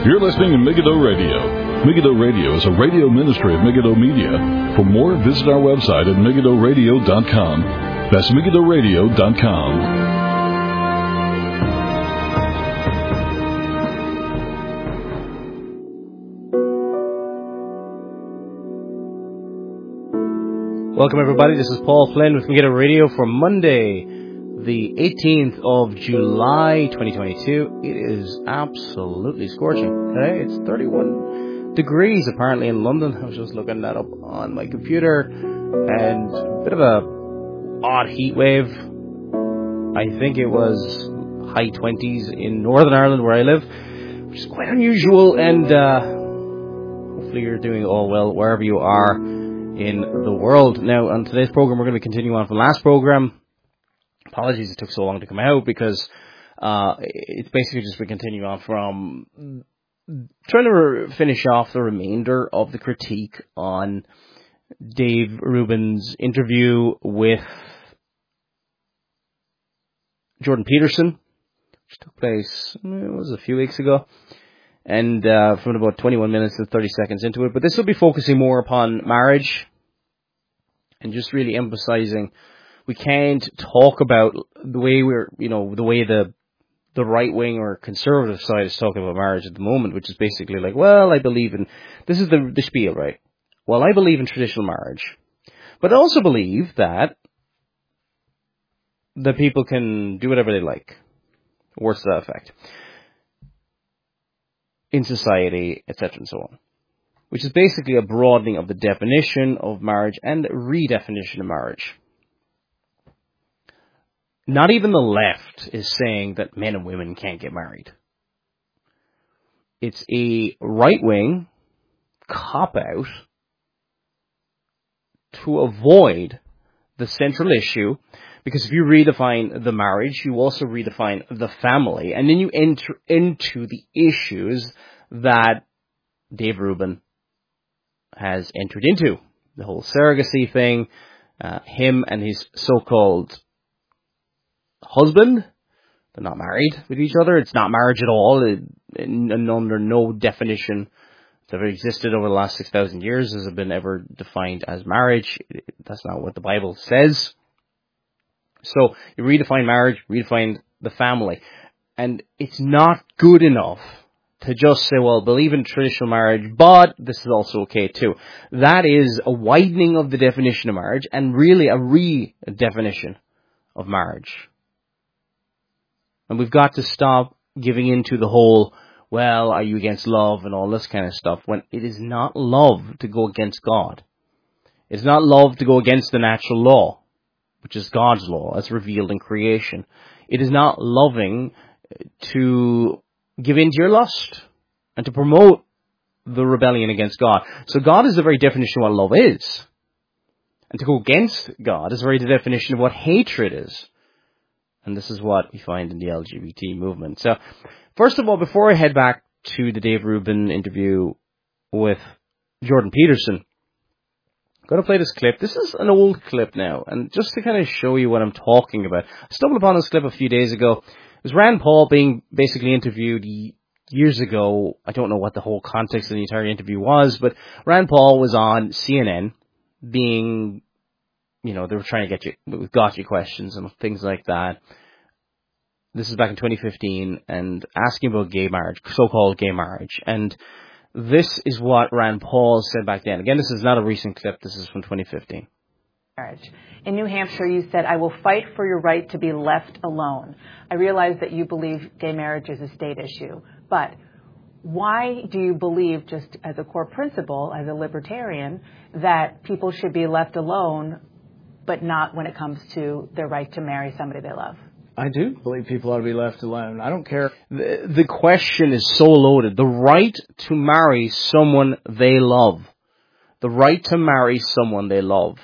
You're listening to Megiddo Radio. Megiddo Radio is a radio ministry of Megiddo Media. For more, visit our website at megiddoradio.com. That's megiddoradio.com. Welcome, everybody. This is Paul Flynn with Megiddo Radio for Monday, the 18th of July, 2022. It is absolutely scorching today. It's 31 degrees apparently in London. I was just looking that up on my computer, and a bit of a odd heat wave. I think it was high 20s in Northern Ireland where I live, which is quite unusual, and hopefully you're doing all well wherever you are in the world. Now, on today's program, we're going to continue on from last program. Apologies it took so long to come out, because it's basically just we continue on from trying to finish off the remainder of the critique on Dave Rubin's interview with Jordan Peterson, which took place, it was a few weeks ago, and from about 21 minutes to 30 seconds into it. But this will be focusing more upon marriage and just really emphasizing we can't talk about the way the way the right wing or conservative side is talking about marriage at the moment, which is basically like, well, I believe in, this is the spiel, right? Well, I believe in traditional marriage, but I also believe that the people can do whatever they like. Words to that effect. In society, etc. and so on. Which is basically a broadening of the definition of marriage and redefinition of marriage. Not even the left is saying that men and women can't get married. It's a right-wing cop-out to avoid the central issue, because if you redefine the marriage, you also redefine the family, and then you enter into the issues that Dave Rubin has entered into. The whole surrogacy thing, him and his so-called husband, they're not married with each other. It's not marriage at all, and under no definition that ever existed over the last 6,000 years has it been ever defined as marriage. That's not what the Bible says. So you redefine marriage, redefine the family, and it's not good enough to just say, well, believe in traditional marriage, but this is also okay too. That is a widening of the definition of marriage and really a redefinition of marriage. And we've got to stop giving into the whole, well, are you against love and all this kind of stuff, when it is not love to go against God. It's not love to go against the natural law, which is God's law as revealed in creation. It is not loving to give in to your lust and to promote the rebellion against God. So God is the very definition of what love is. And to go against God is the very definition of what hatred is. And this is what we find in the LGBT movement. So, first of all, before I head back to the Dave Rubin interview with Jordan Peterson, I'm going to play this clip. This is an old clip now, and just to kind of show you what I'm talking about. I stumbled upon this clip a few days ago. It was Rand Paul being basically interviewed years ago. I don't know what the whole context of the entire interview was, but Rand Paul was on CNN being, they were trying to get you with gotcha questions and things like that. This is back in 2015, and asking about gay marriage, so-called gay marriage. And this is what Rand Paul said back then. Again, this is not a recent clip. This is from 2015. Marriage. In New Hampshire, you said, I will fight for your right to be left alone. I realize that you believe gay marriage is a state issue, but why do you believe, just as a core principle, as a libertarian, that people should be left alone, but not when it comes to their right to marry somebody they love? I do believe people ought to be left alone. I don't care. The question is so loaded. The right to marry someone they love. The right to marry someone they love.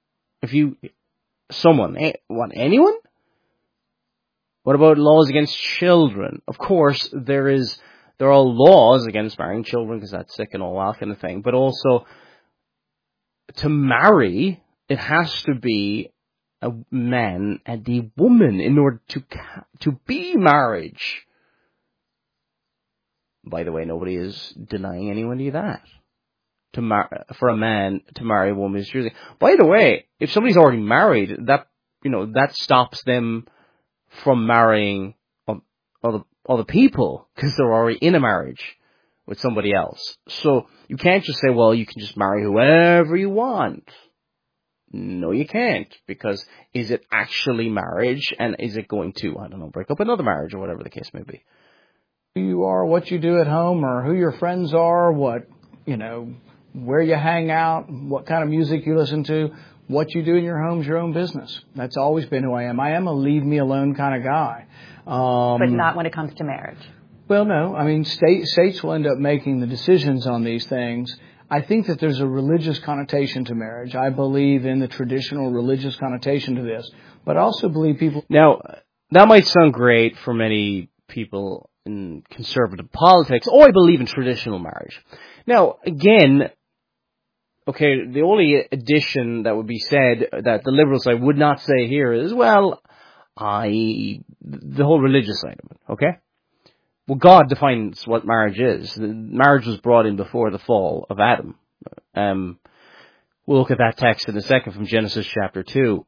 Anyone? What about laws against children? Of course, there are laws against marrying children because that's sick and all that kind of thing. But also, to marry, it has to be a man and a woman in order to be marriage. By the way, nobody is denying anybody that. For a man to marry a woman is choosing. By the way, if somebody's already married, that stops them from marrying other people because they're already in a marriage with somebody else. So you can't just say, well, you can just marry whoever you want. No, you can't, because is it actually marriage, and is it going to, break up another marriage or whatever the case may be? Who you are, what you do at home, or who your friends are, where you hang out, what kind of music you listen to, what you do in your home is your own business. That's always been who I am. I am a leave me alone kind of guy. But not when it comes to marriage. Well, no. I mean, states will end up making the decisions on these things. I think that there's a religious connotation to marriage. I believe in the traditional religious connotation to this. But I also believe people... Now, that might sound great for many people in conservative politics. Oh, I believe in traditional marriage. Now, again, okay, the only addition that would be said that the liberal side would not say here is, well, the whole religious side of it, okay? Well, God defines what marriage is. Marriage was brought in before the fall of Adam. We'll look at that text in a second from Genesis chapter 2.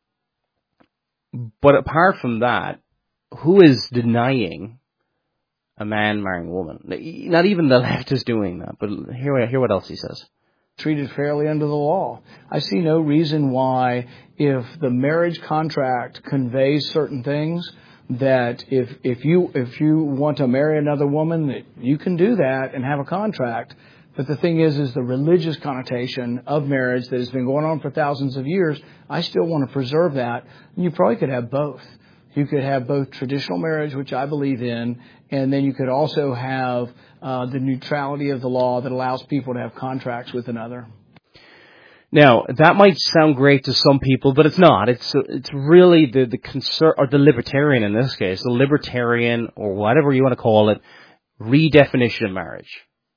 But apart from that, who is denying a man marrying a woman? Not even the left is doing that, but hear what else he says. Treated fairly under the law. I see no reason why, if the marriage contract conveys certain things, that if you want to marry another woman, that you can do that and have a contract. But the thing is the religious connotation of marriage that has been going on for thousands of years. I still want to preserve that. And you probably could have both. You could have both traditional marriage, which I believe in, and then you could also have the neutrality of the law that allows people to have contracts with another. Now, that might sound great to some people, but it's not. It's really the libertarian in this case, the libertarian, or whatever you want to call it, redefinition of marriage.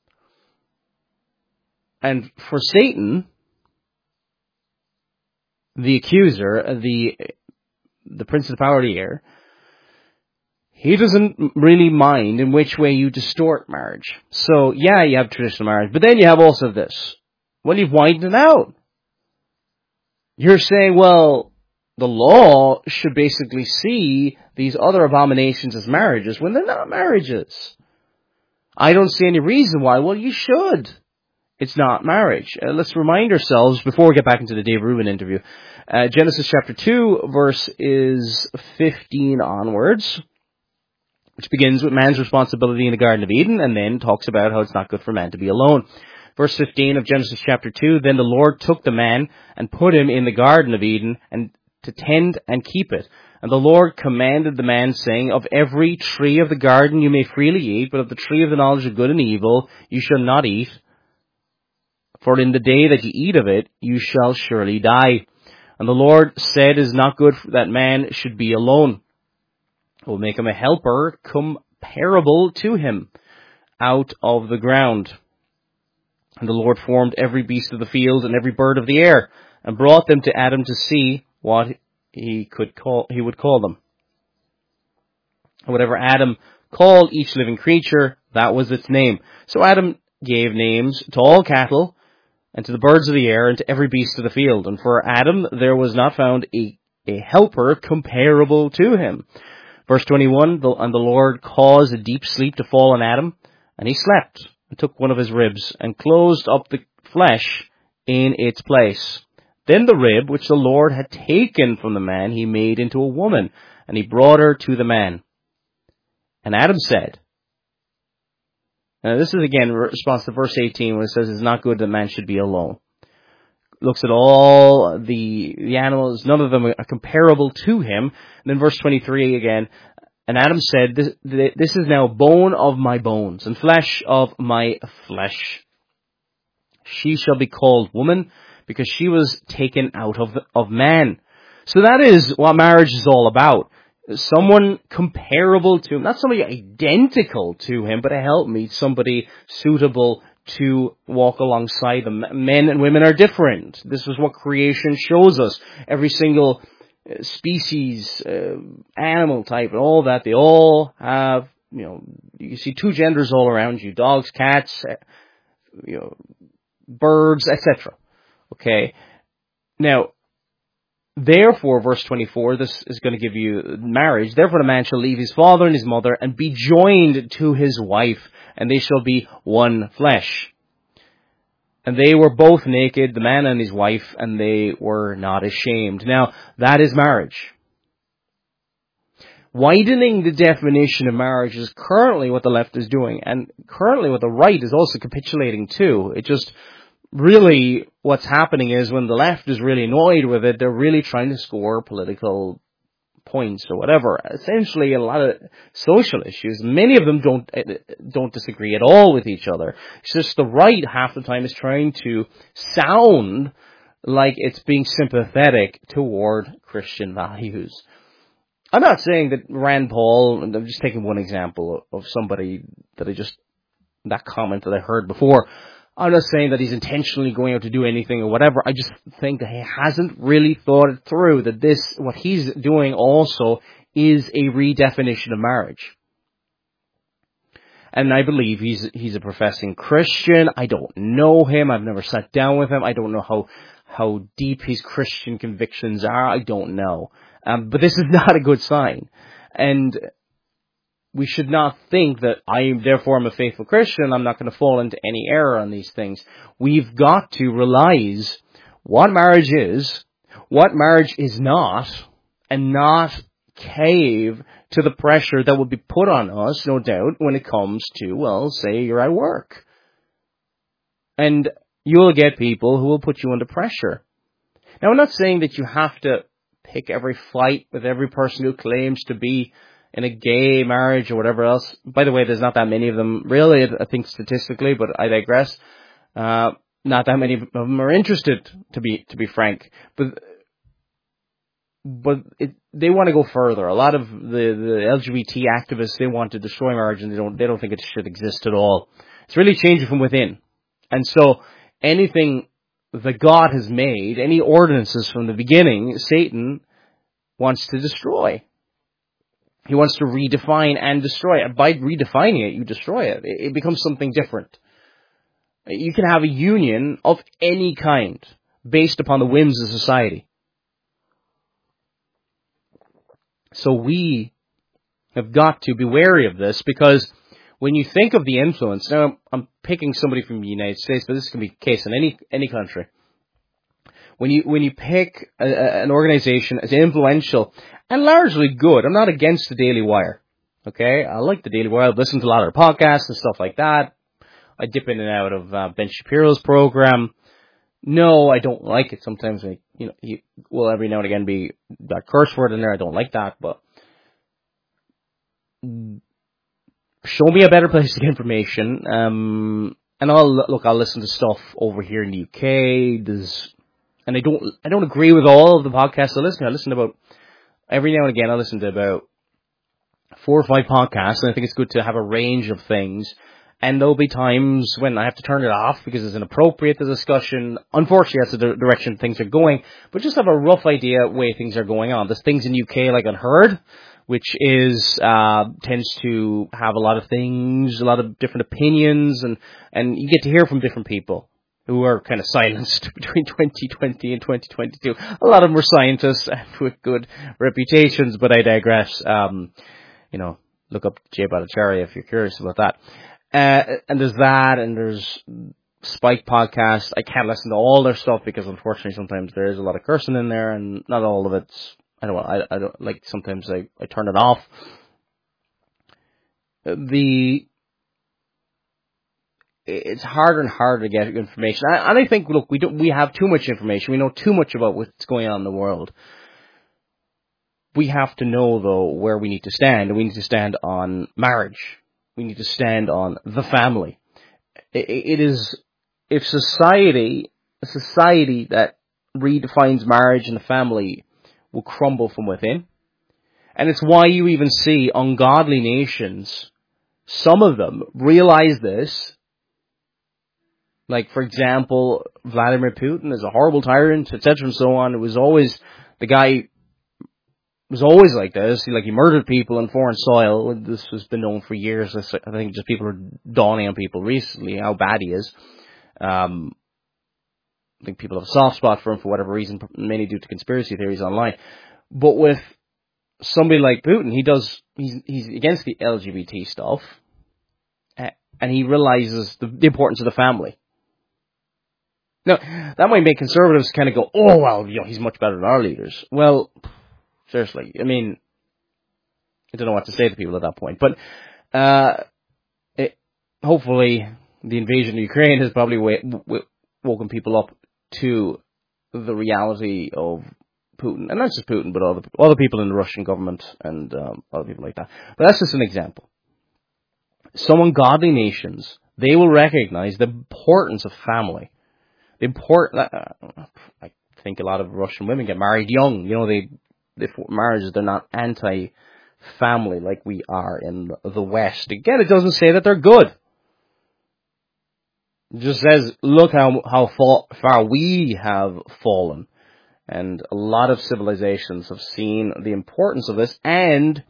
And for Satan, the accuser, the prince of the power of the air, he doesn't really mind in which way you distort marriage. So, yeah, you have traditional marriage, but then you have also this. Well, you've widened it out. You're saying, well, the law should basically see these other abominations as marriages when they're not marriages. I don't see any reason why. Well, you should. It's not marriage. Let's remind ourselves, before we get back into the Dave Rubin interview, Genesis chapter 2, verse is 15 onwards, which begins with man's responsibility in the Garden of Eden, and then talks about how it's not good for man to be alone. Verse 15 of Genesis chapter 2, then the Lord took the man and put him in the Garden of Eden and to tend and keep it. And the Lord commanded the man, saying, of every tree of the garden you may freely eat, but of the tree of the knowledge of good and evil you shall not eat. For in the day that you eat of it, you shall surely die. And the Lord said, it is not good that man should be alone. I will make him a helper comparable to him out of the ground. And the Lord formed every beast of the field and every bird of the air, and brought them to Adam to see what he would call them. And whatever Adam called each living creature, that was its name. So Adam gave names to all cattle, and to the birds of the air, and to every beast of the field. And for Adam there was not found a helper comparable to him. Verse 21, and the Lord caused a deep sleep to fall on Adam, and he slept, and took one of his ribs, and closed up the flesh in its place. Then the rib, which the Lord had taken from the man, he made into a woman, and he brought her to the man. And Adam said, now this is again in response to verse 18, when it says it's not good that man should be alone. Looks at all the animals, none of them are comparable to him. And then verse 23 again, and Adam said, this is now bone of my bones, and flesh of my flesh. She shall be called woman, because she was taken out of man. So that is what marriage is all about. Someone comparable to him, not somebody identical to him, but a helpmeet, somebody suitable to walk alongside them. Men and women are different. This is what creation shows us. Every single species, animal type, and all that, they all have you see two genders all around you: dogs, cats, birds, etc. Okay. Now, therefore, verse 24, this is going to give you marriage. Therefore, the man shall leave his father and his mother and be joined to his wife, and they shall be one flesh. And they were both naked, the man and his wife, and they were not ashamed. Now, that is marriage. Widening the definition of marriage is currently what the left is doing, and currently what the right is also capitulating to. It just really, what's happening is when the left is really annoyed with it, they're really trying to score political points or whatever. Essentially, a lot of social issues, many of them don't disagree at all with each other. It's just the right half the time is trying to sound like it's being sympathetic toward Christian values. I'm not saying that Rand Paul, and I'm just taking one example of somebody that comment that I heard before. I'm not saying that he's intentionally going out to do anything or whatever. I just think that he hasn't really thought it through, that what he's doing also is a redefinition of marriage. And I believe he's a professing Christian. I don't know him. I've never sat down with him. I don't know how deep his Christian convictions are. I don't know. But this is not a good sign. And we should not think that therefore I'm a faithful Christian, I'm not going to fall into any error on these things. We've got to realize what marriage is not, and not cave to the pressure that will be put on us, no doubt, when it comes to, well, say you're at work. And you'll get people who will put you under pressure. Now, I'm not saying that you have to pick every fight with every person who claims to be in a gay marriage or whatever else. By the way, there's not that many of them, really, I think statistically, but I digress. Not that many of them are interested, to be frank. But they want to go further. A lot of the LGBT activists, they want to destroy marriage, and they don't think it should exist at all. It's really changing from within. And so anything that God has made, any ordinances from the beginning, Satan wants to destroy. He wants to redefine and destroy it. By redefining it, you destroy it. It becomes something different. You can have a union of any kind based upon the whims of society. So we have got to be wary of this, because when you think of the influence, now I'm picking somebody from the United States, but this can be the case in any country. When you pick an organization as influential and largely good, I'm not against the Daily Wire. Okay, I like the Daily Wire. I've listened to a lot of their podcasts and stuff like that. I dip in and out of Ben Shapiro's program. No, I don't like it. Sometimes he will every now and again be that curse word in there. I don't like that, but show me a better place to get information. And I'll listen to stuff over here in the UK. And I don't agree with all of the podcasts I listen to. I listen to every now and again, I listen to about 4 or 5 podcasts, and I think it's good to have a range of things. And there'll be times when I have to turn it off because it's inappropriate to discussion. Unfortunately, that's the direction things are going. But just have a rough idea of way things are going on. There's things in UK like Unheard, which tends to have a lot of things, a lot of different opinions, and you get to hear from different people who are kind of silenced between 2020 and 2022. A lot of them were scientists and with good reputations, but I digress. Look up Jay Bhattacharya if you're curious about that. And there's that, and there's Spike Podcast. I can't listen to all their stuff because unfortunately sometimes there is a lot of cursing in there, and not all of it's, I don't like, sometimes I turn it off. It's harder and harder to get information. And I think, look, we have too much information. We know too much about what's going on in the world. We have to know, though, where we need to stand. And we need to stand on marriage. We need to stand on the family. It is, if a society that redefines marriage and the family will crumble from within. And it's why you even see ungodly nations, some of them realize this. Like, for example, Vladimir Putin is a horrible tyrant, etc. and so on. It was always the guy was always like this. Like, he murdered people on foreign soil. This has been known for years. I think just people are dawning on people recently how bad he is. I think people have a soft spot for him for whatever reason, mainly due to conspiracy theories online. But with somebody like Putin, he's against the LGBT stuff, and he realizes the importance of the family. Now, that might make conservatives kind of go, oh, well, he's much better than our leaders. Well, seriously, I mean, I don't know what to say to people at that point. But hopefully the invasion of Ukraine has probably woken people up to the reality of Putin. And not just Putin, but all the people in the Russian government and other people like that. But that's just an example. Some ungodly nations, they will recognize the importance of family. I think a lot of Russian women get married young. Marriages, they're not anti-family like we are in the West. Again, it doesn't say that they're good. It just says, look how far we have fallen. And a lot of civilizations have seen the importance of this and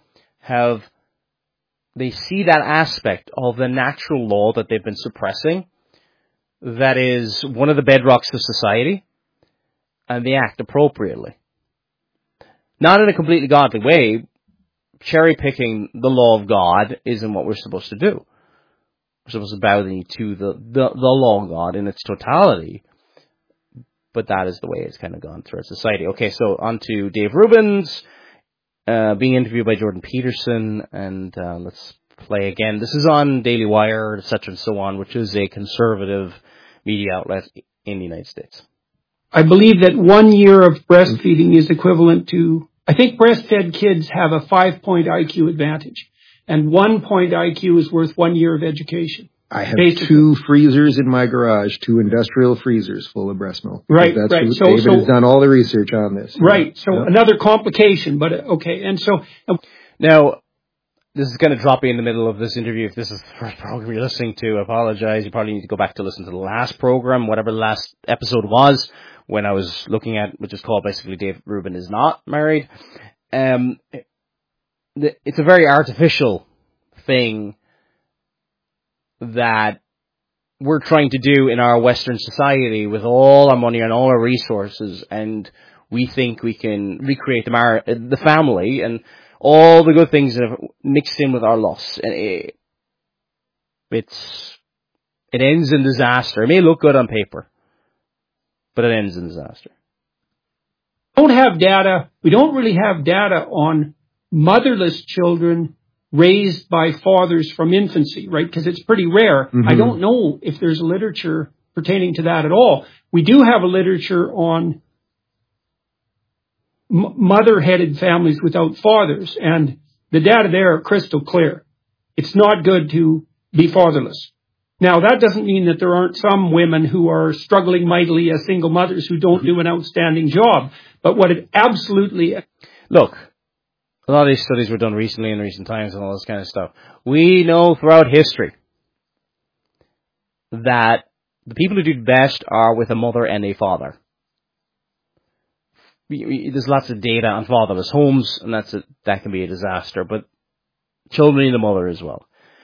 they see that aspect of the natural law that they've been suppressing, that is one of the bedrocks of society, and they act appropriately. Not in a completely godly way. Cherry-picking the law of God isn't what we're supposed to do. We're supposed to bow the knee to the law of God in its totality. But that is the way it's kind of gone through our society. Okay, so on to Dave Rubin's being interviewed by Jordan Peterson, and let's play again. This is on Daily Wire, etc. and so on, which is a conservative media outlet in the United States. I believe that 1 year of breastfeeding is equivalent to, I think breastfed kids have a 5-point IQ advantage, and 1 point IQ is worth 1 year of education. I have two freezers in my garage, 2 industrial freezers full of breast milk. Right. David has done all the research on this. Right. So another complication, but okay. And so now, this is going to drop you in the middle of this interview. If this is the first program you're listening to, I apologize. You probably need to go back to listen to the last program, whatever the last episode was, when I was looking at, which is called basically Dave Rubin is Not Married. It's a very artificial thing that we're trying to do in our Western society with all our money and all our resources, and we think we can recreate the family and all the good things that have mixed in with our lusts. And it ends in disaster. It may look good on paper, but it ends in disaster. We don't really have data on motherless children raised by fathers from infancy, right? Because it's pretty rare. Mm-hmm. I don't know if there's literature pertaining to that at all. We do have a literature on mother-headed families without fathers, and the data there are crystal clear. It's not good to be fatherless. Now, that doesn't mean that there aren't some women who are struggling mightily as single mothers who don't do an outstanding job. But what it absolutely... Look, a lot of these studies were done recently in recent times and all this kind of stuff. We know throughout history that the people who do best are with a mother and a father. There's lots of data on fatherless homes, and that can be a disaster, but children need a mother as well.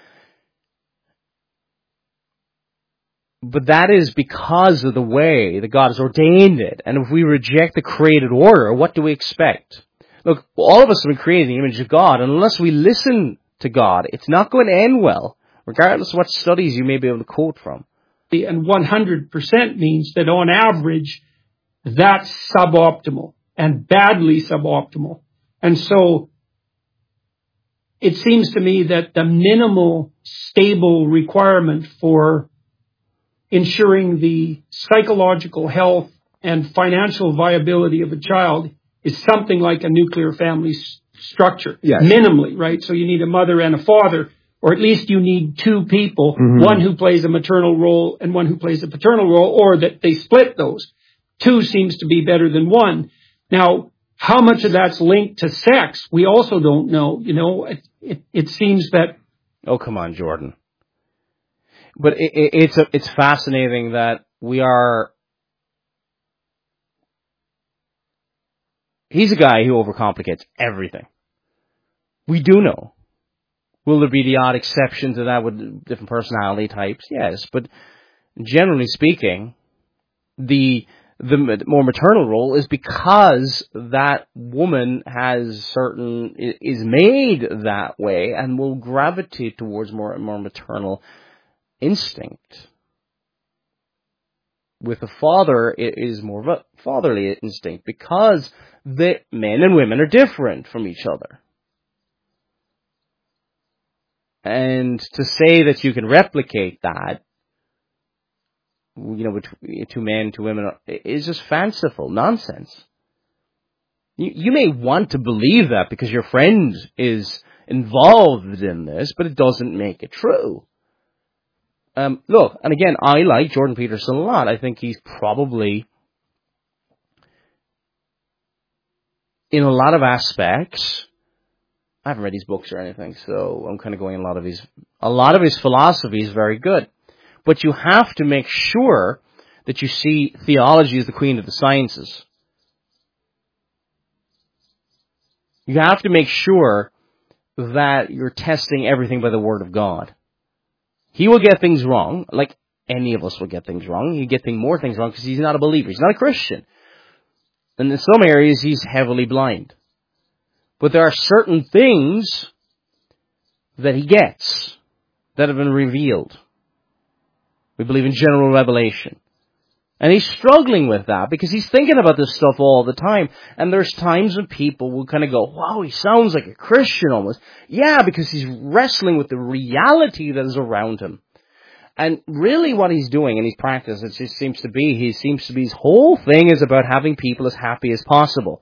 But that is because of the way that God has ordained it. And if we reject the created order, what do we expect? Look, all of us have been created in the image of God, and unless we listen to God, it's not going to end well, regardless of what studies you may be able to quote from. And 100% means that on average, that's suboptimal and badly suboptimal. And so it seems to me that the minimal stable requirement for ensuring the psychological health and financial viability of a child is something like a nuclear family structure. Yes. Minimally, right? So you need a mother and a father, or at least you need 2 people, one who plays a maternal role and one who plays a paternal role, or that they split those. 2 seems to be better than 1. Now, how much of that's linked to sex, we also don't know. You know, it seems that... Oh, come on, Jordan. But it's fascinating that we are he's a guy who overcomplicates everything. We do know. Will there be the odd exception to that with different personality types? Yes, but generally speaking, the more maternal role is because that woman is made that way and will gravitate towards more maternal instinct. With the father, it is more of a fatherly instinct because the men and women are different from each other. And to say that you can replicate that, with 2 men, 2 women, is just fanciful nonsense. You may want to believe that because your friend is involved in this, but it doesn't make it true. Look, and again, I like Jordan Peterson a lot. I think he's probably, in a lot of aspects, I haven't read his books or anything, so I'm kind of going a lot of his philosophy is very good. But you have to make sure that you see theology as the queen of the sciences. You have to make sure that you're testing everything by the Word of God. He will get things wrong, like any of us will get things wrong. He'll get more things wrong because he's not a believer. He's not a Christian. And in some areas, he's heavily blind. But there are certain things that he gets that have been revealed. We believe in general revelation. And he's struggling with that because he's thinking about this stuff all the time. And there's times when people will kind of go, wow, he sounds like a Christian almost. Yeah, because he's wrestling with the reality that is around him. And really what he's doing in his practice, his whole thing is about having people as happy as possible.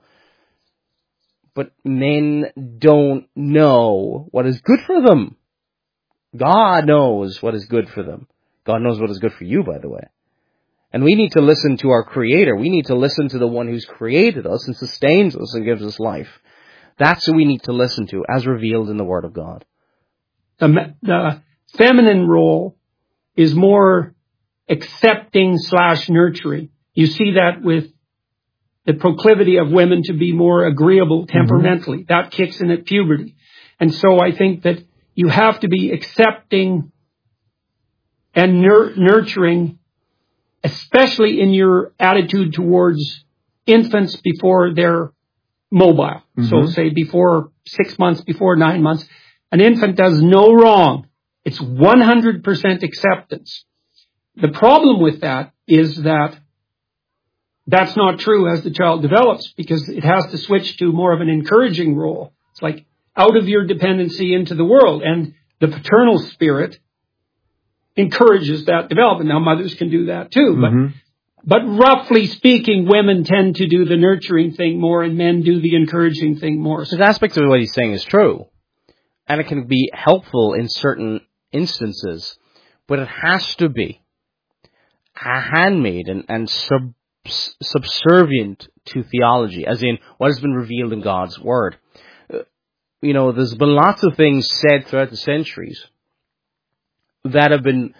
But men don't know what is good for them. God knows what is good for them. God knows what is good for you, by the way. And we need to listen to our Creator. We need to listen to the one who's created us and sustains us and gives us life. That's who we need to listen to, as revealed in the Word of God. The feminine role is more accepting/nurturing. You see that with the proclivity of women to be more agreeable temperamentally. Mm-hmm. That kicks in at puberty. And so I think that you have to be accepting and nurturing, especially in your attitude towards infants before they're mobile. Mm-hmm. So say before 6 months, before 9 months. An infant does no wrong. It's 100% acceptance. The problem with that is that that's not true as the child develops because it has to switch to more of an encouraging role. It's like out of your dependency into the world. And the paternal spirit encourages that development. Now, mothers can do that too. Mm-hmm. But roughly speaking, women tend to do the nurturing thing more and men do the encouraging thing more. So the aspect of what he's saying is true. And it can be helpful in certain instances. But it has to be a handmaid and subservient to theology, as in what has been revealed in God's Word. There's been lots of things said throughout the centuries that have been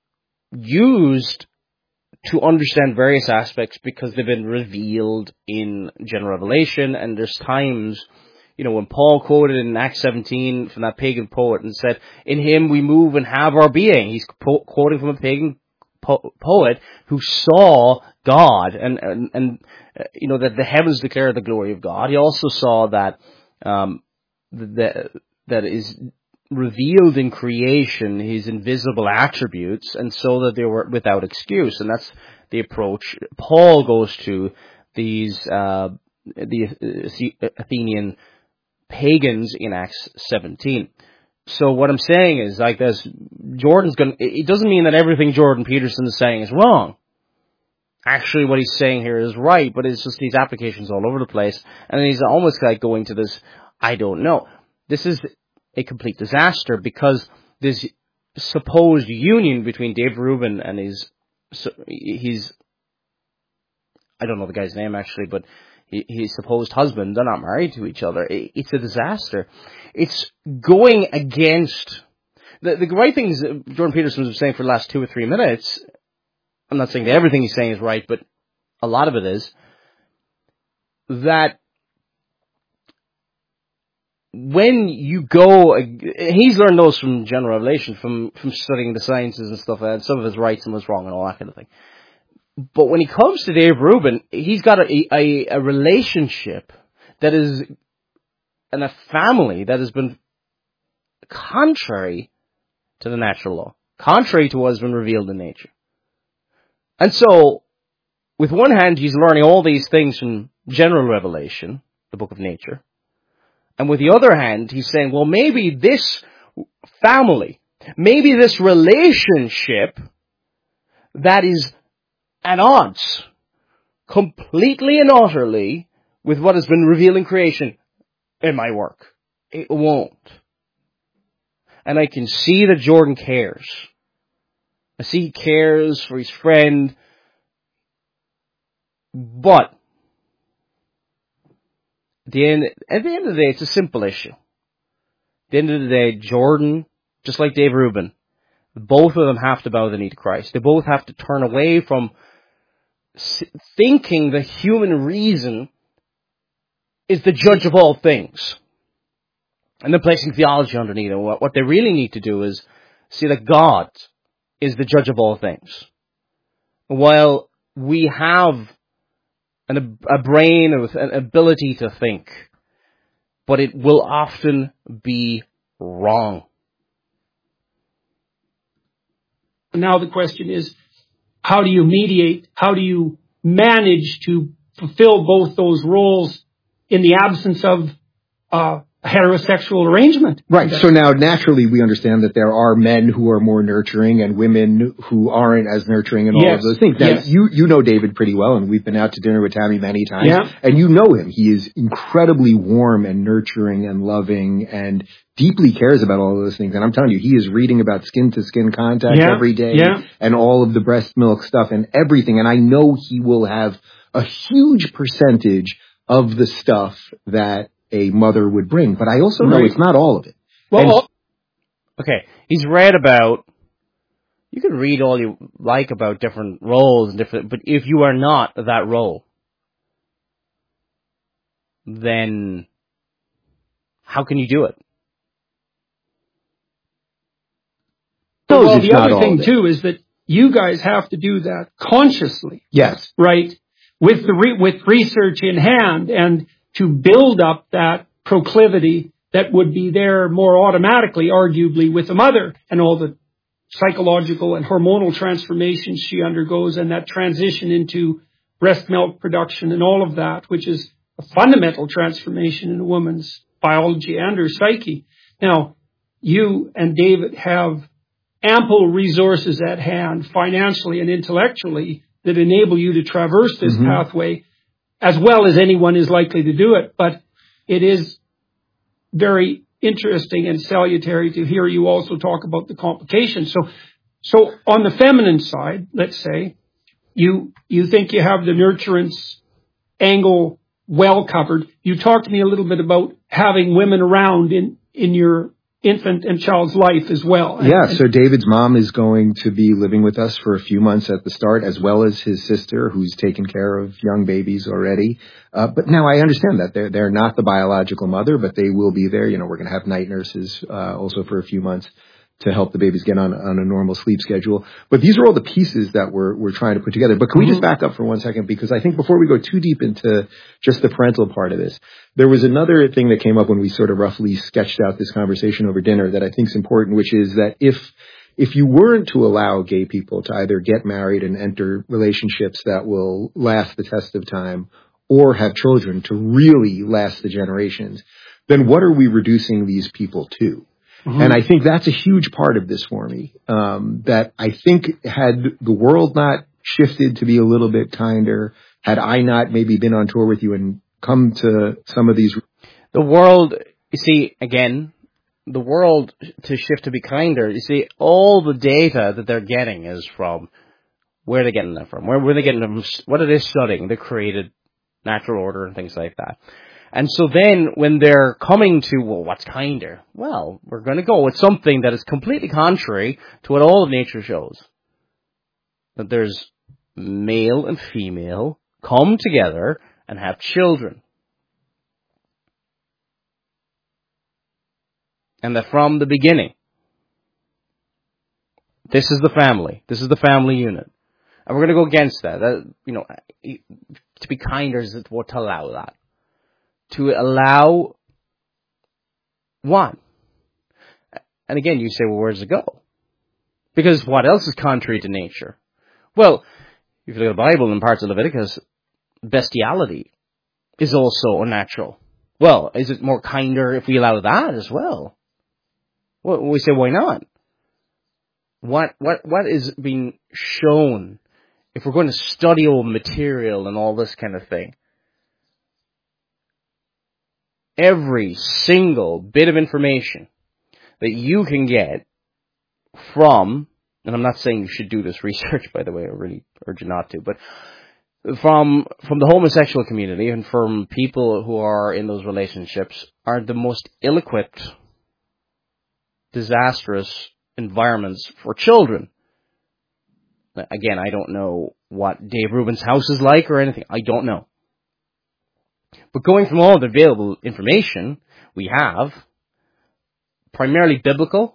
used to understand various aspects because they've been revealed in general revelation. And there's times, when Paul quoted in Acts 17 from that pagan poet and said, in him we move and have our being. He's quoting from a pagan poet who saw God and that the heavens declare the glory of God. He also saw that that is revealed in creation his invisible attributes, and so that they were without excuse. And that's the approach Paul goes to these the Athenian pagans in Acts 17. So what I'm saying is, like this, it doesn't mean that everything Jordan Peterson is saying is wrong. Actually, what he's saying here is right, but it's just these applications all over the place. And he's almost like going to this, I don't know. This is a complete disaster because this supposed union between Dave Rubin and his I don't know the guy's name actually, but his supposed husband, they're not married to each other. It's a disaster. It's going against the right things Jordan Peterson was saying for the last 2 or 3 minutes. I'm not saying that everything he's saying is right, but a lot of it is that when you go, he's learned those from general revelation, from studying the sciences and stuff, and some of his right, some of his wrong, and all that kind of thing. But when he comes to Dave Rubin, he's got a relationship that is, and a family that has been contrary to the natural law, contrary to what has been revealed in nature. And so, with one hand, he's learning all these things from general revelation, the book of nature. And with the other hand, he's saying, well, maybe this family, maybe this relationship that is at odds, completely and utterly, with what has been revealed in creation, it might work. It won't. And I can see that Jordan cares. I see he cares for his friend. But at the end of the day, it's a simple issue. At the end of the day, Jordan, just like Dave Rubin, both of them have to bow the knee to Christ. They both have to turn away from thinking the human reason is the judge of all things, and then placing theology underneath it. What they really need to do is see that God is the judge of all things. While we have a brain with an ability to think, but it will often be wrong. Now the question is, how do you mediate? How do you manage to fulfill both those roles in the absence of a heterosexual arrangement? Right. So now naturally we understand that there are men who are more nurturing and women who aren't as nurturing and all of those things. Now, you know David pretty well, and we've been out to dinner with Tammy many times, and you know him. He is incredibly warm and nurturing and loving and deeply cares about all of those things. And I'm telling you, he is reading about skin-to-skin contact every day and all of the breast milk stuff and everything. And I know he will have a huge percentage of the stuff that a mother would bring. But I also know it's not all of it. Well, okay, he's read about, you can read all you like about different roles, but if you are not that role, then how can you do it? Well, the other thing, too, is that you guys have to do that consciously. Yes. Right? With research in hand, and to build up that proclivity that would be there more automatically, arguably, with a mother, and all the psychological and hormonal transformations she undergoes, and that transition into breast milk production and all of that, which is a fundamental transformation in a woman's biology and her psyche. Now, you and David have ample resources at hand, financially and intellectually, that enable you to traverse this pathway as well as anyone is likely to do it. But it is very interesting and salutary to hear you also talk about the complications. So on the feminine side, let's say, you think you have the nurturance angle well covered. You talked to me a little bit about having women around in your infant and child's life as well. So David's mom is going to be living with us for a few months at the start, as well as his sister, who's taken care of young babies already. But now I understand that they're not the biological mother, but they will be there. You know, we're going to have night nurses also for a few months to help the babies get on a normal sleep schedule. But these are all the pieces that we're trying to put together. But can we just back up for 1 second? Because I think before we go too deep into just the parental part of this, there was another thing that came up when we sort of roughly sketched out this conversation over dinner that I think is important, which is that if you weren't to allow gay people to either get married and enter relationships that will last the test of time or have children to really last the generations, then what are we reducing these people to? And I think that's a huge part of this for me, that I think had the world not shifted to be a little bit kinder, had I not maybe been on tour with you and come to some of these. The world, you see, again, the world to shift to be kinder, you see, all the data that they're getting is from, where are they getting that from? Where are they getting them? What are they studying? They created natural order and things like that. And so then when they're coming to, well, what's kinder? Well, we're going to go with something that is completely contrary to what all of nature shows. That there's male and female come together and have children. And that from the beginning, this is the family. This is the family unit. And we're going to go against that. To be kinder is what to allow that. To allow what? And again, you say, well, where does it go? Because what else is contrary to nature? Well, if you look at the Bible and parts of Leviticus, bestiality is also unnatural. Well, is it more kinder if we allow that as well? Well, we say, why not? What is being shown if we're going to study old material and all this kind of thing? Every single bit of information that you can get from, and I'm not saying you should do this research, by the way, I really urge you not to, but from the homosexual community and from people who are in those relationships are the most ill-equipped, disastrous environments for children. Again, I don't know what Dave Rubin's house is like or anything. I don't know. But going from all the available information we have, primarily biblical,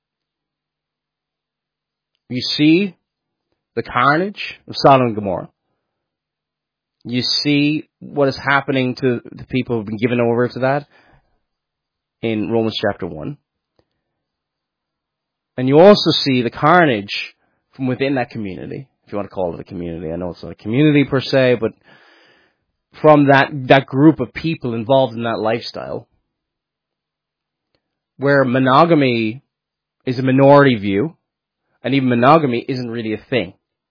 you see the carnage of Sodom and Gomorrah. You see what is happening to the people who have been given over to that in Romans chapter 1. And you also see the carnage from within that community, if you want to call it a community. I know it's not a community per se, but from that group of people involved in that lifestyle, where monogamy is a minority view, and even monogamy isn't really a thing.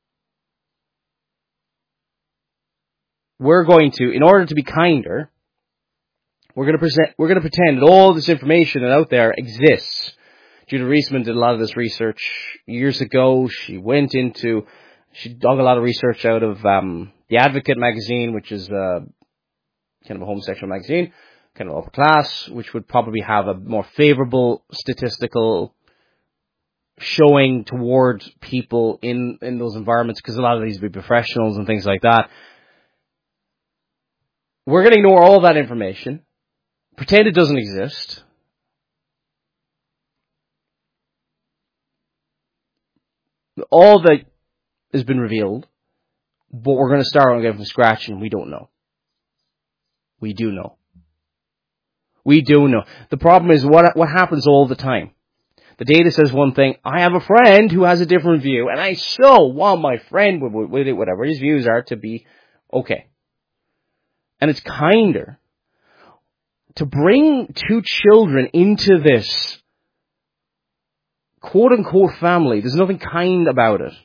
We're going to, in order to be kinder, we're going to pretend that all this information that out there exists. Judah Reisman did a lot of this research years ago. She dug a lot of research out of The Advocate magazine, which is kind of a homosexual magazine, kind of upper class, which would probably have a more favorable statistical showing towards people in those environments, because a lot of these would be professionals and things like that. We're going to ignore all that information, pretend it doesn't exist, all that has been revealed, but we're going to start again from scratch, and we don't know. We do know. We do know. The problem is what happens all the time. The data says one thing. I have a friend who has a different view, and I so want my friend, with whatever his views are, to be okay. And it's kinder to bring two children into this quote-unquote family. There's nothing kind about it.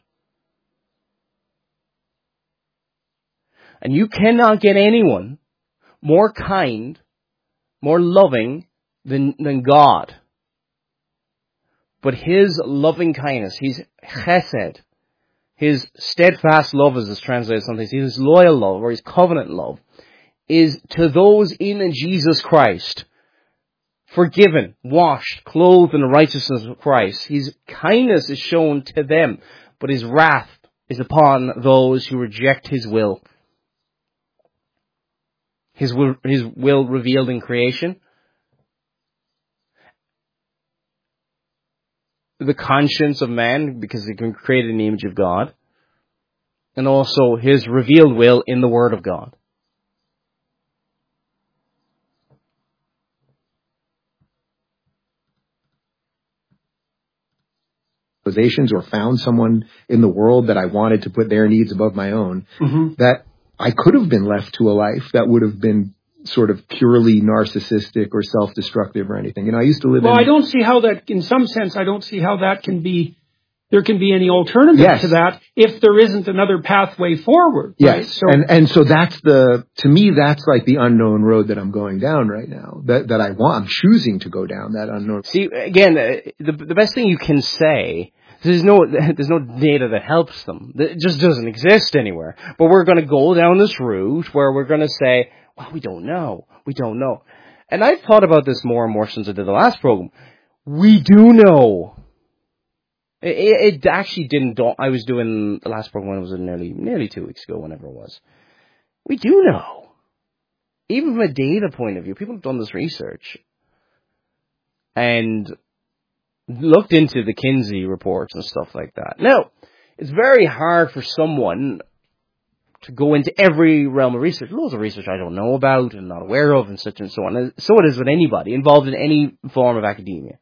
And you cannot get anyone more kind, more loving than God. But His loving kindness, His chesed, His steadfast love, as it's translated sometimes, His loyal love or His covenant love, is to those in Jesus Christ, forgiven, washed, clothed in the righteousness of Christ. His kindness is shown to them, but His wrath is upon those who reject His will. His will revealed in creation. The conscience of man, because he can create in the image of God. And also His revealed will in the Word of God. Or found someone in the world that I wanted to put their needs above my own, that I could have been left to a life that would have been sort of purely narcissistic or self-destructive or anything. I used to live I don't see how that, in some sense, I don't see how that can be, there can be any alternative to that if there isn't another pathway forward. Yes. Right? So, and so that's to me, that's like the unknown road that I'm going down right now, that I'm choosing to go down that unknown. See, again, the best thing you can say, there's no data that helps them. It just doesn't exist anywhere. But we're going to go down this route where we're going to say, well, we don't know. And I've thought about this more and more since I did the last program. We do know. It actually didn't dawn. I was doing the last program when it was nearly 2 weeks ago, whenever it was. We do know. Even from a data point of view, people have done this research. and looked into the Kinsey reports and stuff like that. Now, it's very hard for someone to go into every realm of research. Loads of research I don't know about and not aware of and such and so on. So it is with anybody involved in any form of academia.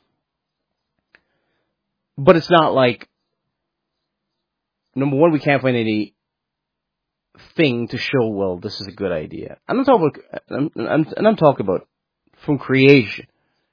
But it's not like, number one, we can't find any thing to show, well, this is a good idea. I'm talking about from creation.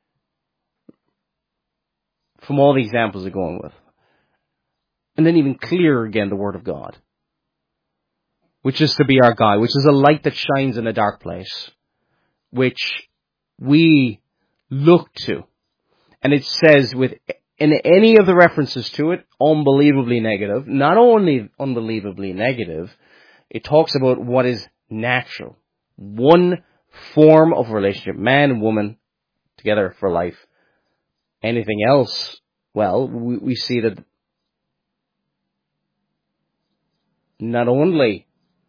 From all the examples they're going with. And then even clearer again, the Word of God. Which is to be our guide, which is a light that shines in a dark place. Which we look to. And it says in any of the references to it, unbelievably negative. Not only unbelievably negative, it talks about what is natural. One form of relationship, man and woman together for life. Anything else, well, we see that not only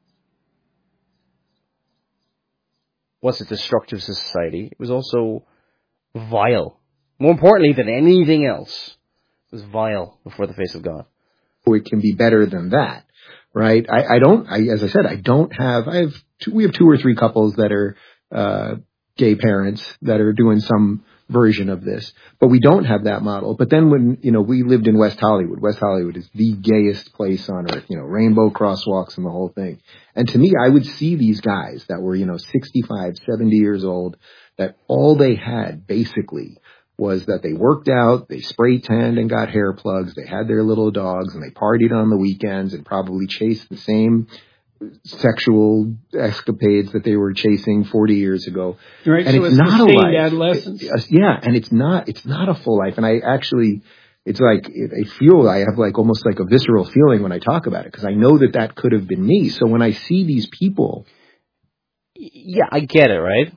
was it destructive to society, it was also vile. More importantly than anything else, it was vile before the face of God. It can be better than that, right? As I said, we have 2 or 3 couples that are gay parents that are doing some version of this, but we don't have that model. But then when, we lived in West Hollywood is the gayest place on earth, rainbow crosswalks and the whole thing. And to me, I would see these guys that were, 65, 70 years old, that all they had basically was that they worked out, they spray tanned and got hair plugs, they had their little dogs, and they partied on the weekends and probably chased the same sexual escapades that they were chasing 40 years ago. Right, and so it's not a life. Adolescence. And it's not a full life. And I actually, it's like, I have like almost like a visceral feeling when I talk about it, because I know that could have been me. So when I see these people. Yeah, I get it, right?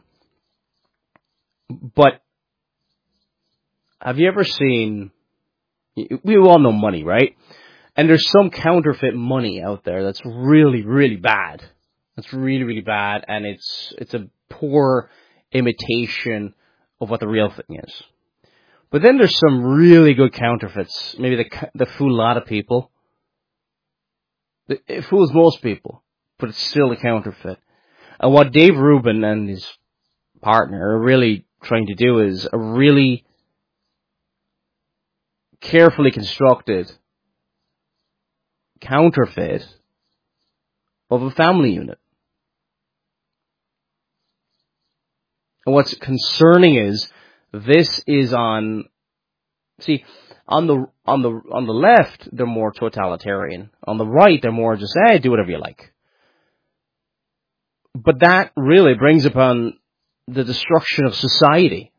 But have you ever seen, we all know money, right? And there's some counterfeit money out there that's really, really bad. That's really, really bad, and it's a poor imitation of what the real thing is. But then there's some really good counterfeits. Maybe that fool a lot of people. It fools most people, but it's still a counterfeit. And what Dave Rubin and his partner are really trying to do is a really carefully constructed counterfeit of a family unit. And what's concerning is this is on the left they're more totalitarian. On the right they're more just do whatever you like. But that really brings upon the destruction of society.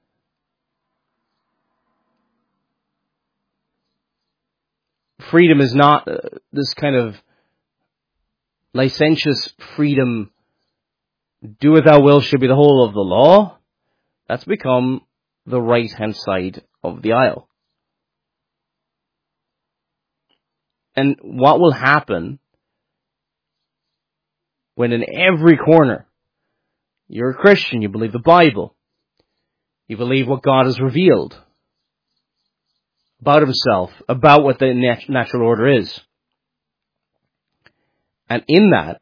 Freedom is not this kind of licentious freedom, do what thou wilt should be the whole of the law. That's become the right-hand side of the aisle. And what will happen when in every corner you're a Christian, you believe the Bible, you believe what God has revealed about himself, about what the natural order is. And in that,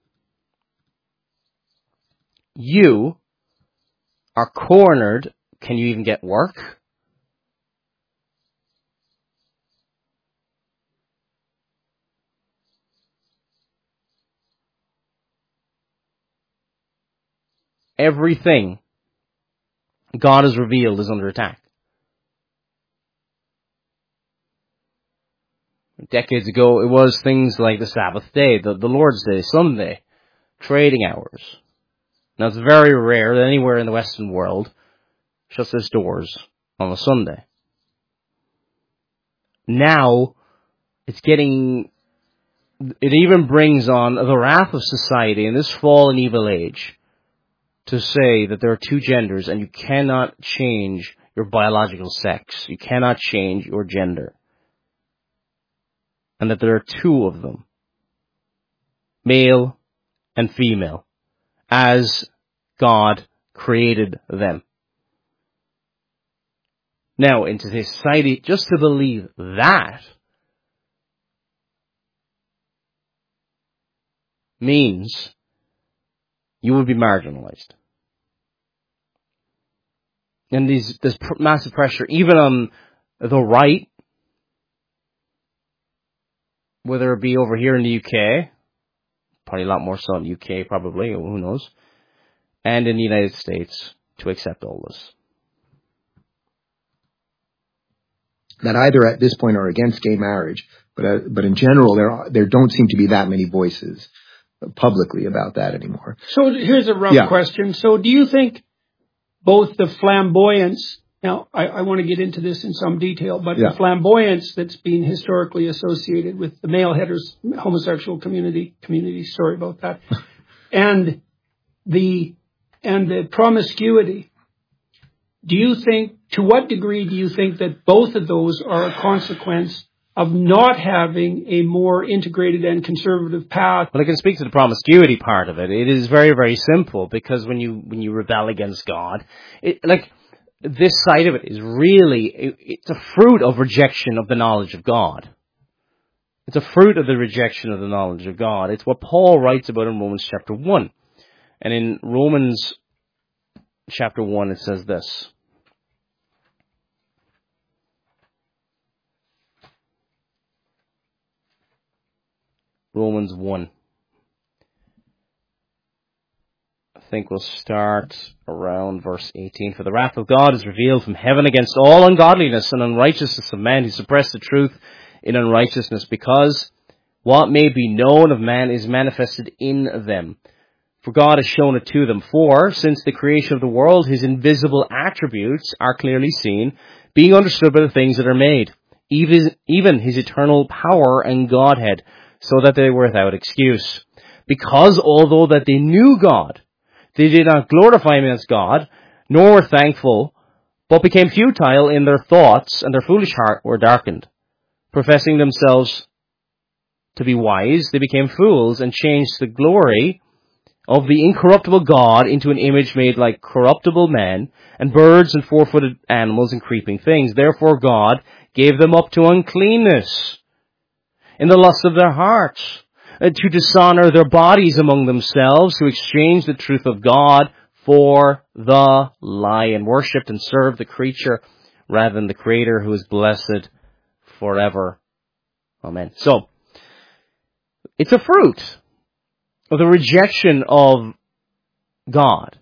you are cornered. Can you even get work? Everything God has revealed is under attack. Decades ago, it was things like the Sabbath day, the Lord's Day, Sunday, trading hours. Now, it's very rare that anywhere in the Western world shuts its doors on a Sunday. Now, it even brings on the wrath of society in this fallen evil age to say that there are 2 genders and you cannot change your biological sex. You cannot change your gender. And that there are 2 of them, male and female, as God created them. now into today's society, just to believe that means you would be marginalized. And there's massive pressure, even on the right, whether it be over here in the UK, probably a lot more so in the UK, probably, who knows, and in the United States, to accept all this. That either at this point are against gay marriage, but in general, there don't seem to be that many voices publicly about that anymore. So here's a rough question. So do you think both the flamboyance, now I want to get into this in some detail, but the flamboyance that's been historically associated with the male homosexual community, sorry about that, and the promiscuity, to what degree do you think that both of those are a consequence of not having a more integrated and conservative path? Well, I can speak to the promiscuity part of it. It is very, very simple, because when you rebel against God, this side of it is really, it's a fruit of rejection of the knowledge of God. It's a fruit of the rejection of the knowledge of God. It's what Paul writes about in Romans chapter 1. And in Romans chapter 1, it says this. Romans 1. I think we'll start around verse 18. For the wrath of God is revealed from heaven against all ungodliness and unrighteousness of men who suppress the truth in unrighteousness, because what may be known of man is manifested in them. For God has shown it to them. For since the creation of the world, his invisible attributes are clearly seen, being understood by the things that are made, even his eternal power and Godhead, so that they were without excuse. Because although that they knew God, they did not glorify him as God, nor were thankful, but became futile in their thoughts, and their foolish heart were darkened. Professing themselves to be wise, they became fools, and changed the glory of the incorruptible God into an image made like corruptible men, and birds, and four-footed animals, and creeping things. Therefore God gave them up to uncleanness in the lust of their hearts, to dishonor their bodies among themselves, to exchange the truth of God for the lie, and worshipped and served the creature rather than the Creator, who is blessed forever. Amen. So, it's a fruit of the rejection of God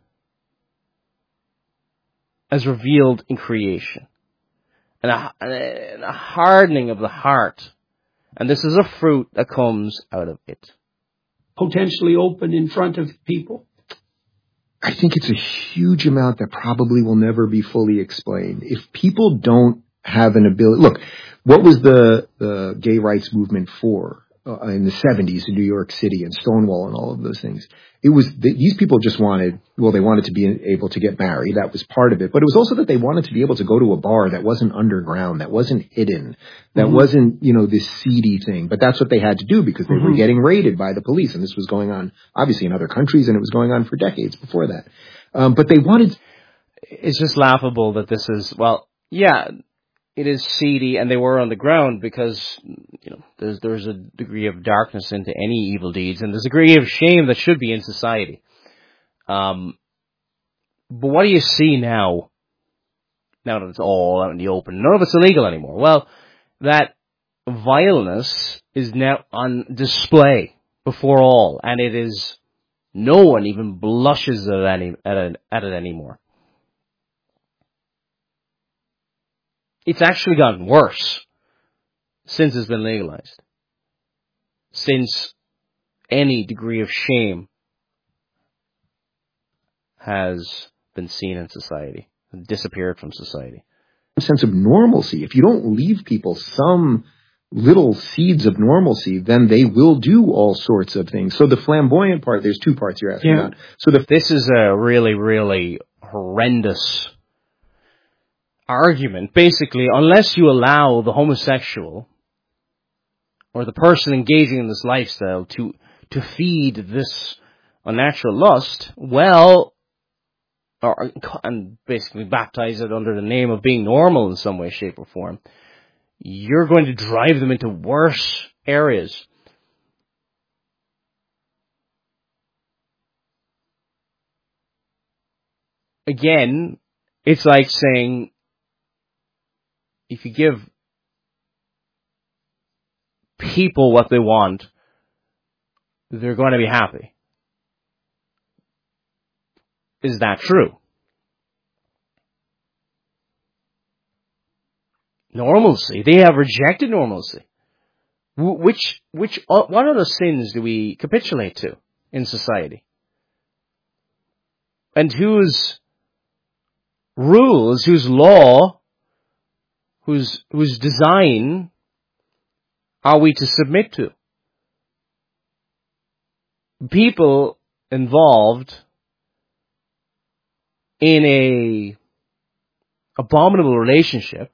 as revealed in creation, and a hardening of the heart. And this is a fruit that comes out of it. Potentially open in front of people. I think it's a huge amount that probably will never be fully explained. If people don't have an ability... Look, what was the gay rights movement for in the 70s in New York City and Stonewall and all of those things? It was these people just wanted to be able to get married. That was part of it. But it was also that they wanted to be able to go to a bar that wasn't underground, that wasn't hidden, that wasn't, this seedy thing. But that's what they had to do because they were getting raided by the police. And this was going on, obviously, in other countries, and it was going on for decades before that. But they wanted... It's just laughable that this is, it is seedy, and they were on the ground because, there's a degree of darkness into any evil deeds, and there's a degree of shame that should be in society. But what do you see now that it's all out in the open? None of it's illegal anymore. Well, that vileness is now on display before all, and it is, no one even blushes at it anymore. It's actually gotten worse since it's been legalized. Since any degree of shame has been seen in society, disappeared from society. A sense of normalcy. If you don't leave people some little seeds of normalcy, then they will do all sorts of things. So the flamboyant part, there's two parts you're asking about. So this is a really, really horrendous argument. Basically, unless you allow the homosexual or the person engaging in this lifestyle to feed this unnatural lust, well, and basically baptize it under the name of being normal in some way, shape, or form, you're going to drive them into worse areas. Again, it's like saying, if you give people what they want, they're going to be happy. Is that true? Normalcy. They have rejected normalcy. What other sins do we capitulate to in society? And whose rules, whose law, whose design are we to submit to? People involved in a abominable relationship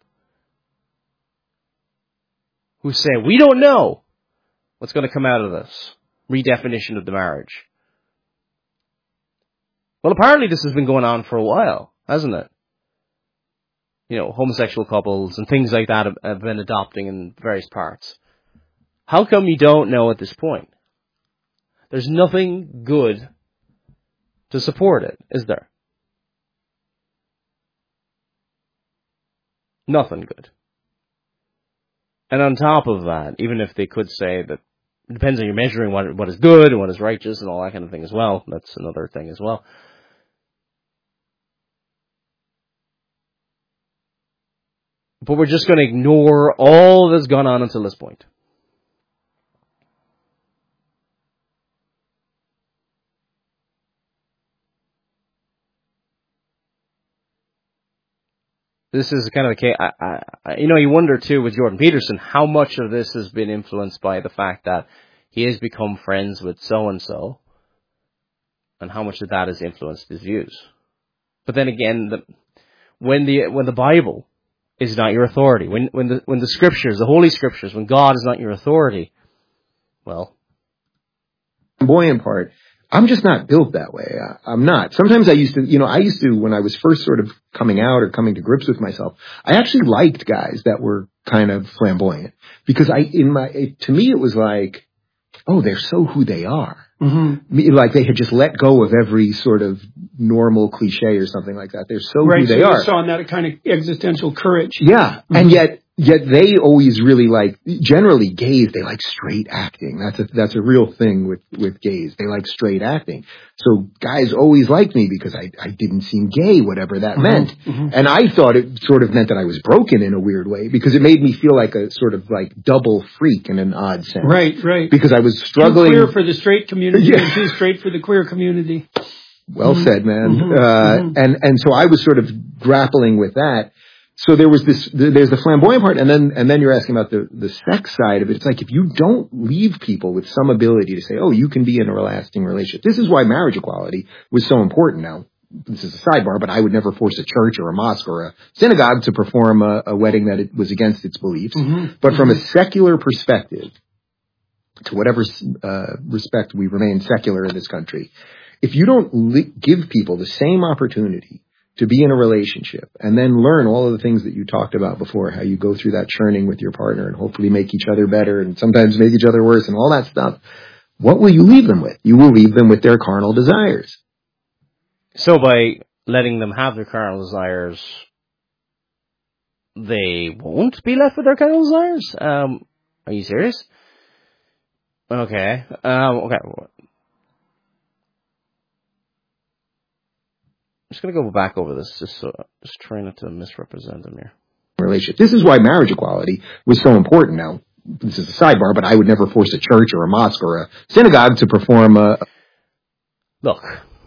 who say, we don't know what's going to come out of this redefinition of the marriage. Well, apparently this has been going on for a while, hasn't it? You know, homosexual couples and things like that have been adopting in various parts. How come you don't know at this point? There's nothing good to support it, is there? Nothing good. And on top of that, even if they could say that it depends on your measuring what is good and what is righteous and all that kind of thing as well, that's another thing as well. But we're just going to ignore all that's gone on until this point. This is kind of a case, you wonder too with Jordan Peterson, how much of this has been influenced by the fact that he has become friends with so-and-so, and how much of that has influenced his views. But then again, when the Bible is not your authority, when the scriptures, the holy scriptures, when God is not your authority, well. The flamboyant part, I'm just not built that way. I'm not. Sometimes I used to, when I was first sort of coming out or coming to grips with myself, I actually liked guys that were kind of flamboyant because to me it was like, oh, they're so who they are. Mm-hmm. Like they had just let go of every sort of normal cliche or something like that. They're so who they are. Right, so you saw in that kind of existential courage. Yeah, mm-hmm. And yet they always really generally gays, they like straight acting. That's a real thing with gays. They like straight acting. So guys always liked me because I didn't seem gay, whatever that meant. Mm-hmm. And I thought it sort of meant that I was broken in a weird way because it made me feel like a sort of like double freak in an odd sense. Right. Because I was struggling. Too queer for the straight community and too straight for the queer community. Well said, man. And so I was sort of grappling with that. So there's the flamboyant part, and then you're asking about the sex side of it. It's like if you don't leave people with some ability to say, oh, you can be in a lasting relationship. This is why marriage equality was so important. Now, this is a sidebar, but I would never force a church or a mosque or a synagogue to perform a wedding that it was against its beliefs. Mm-hmm. But from a secular perspective, to whatever respect we remain secular in this country, if you don't give people the same opportunity to be in a relationship and then learn all of the things that you talked about before, how you go through that churning with your partner and hopefully make each other better and sometimes make each other worse and all that stuff, what will you leave them with? You will leave them with their carnal desires. So by letting them have their carnal desires, they won't be left with their carnal desires? Are you serious? Okay. Okay. I'm just going to go back over this, just trying not to misrepresent them here. Relationship. This is why marriage equality was so important. Now, this is a sidebar, but I would never force a church or a mosque or a synagogue to perform a... Look,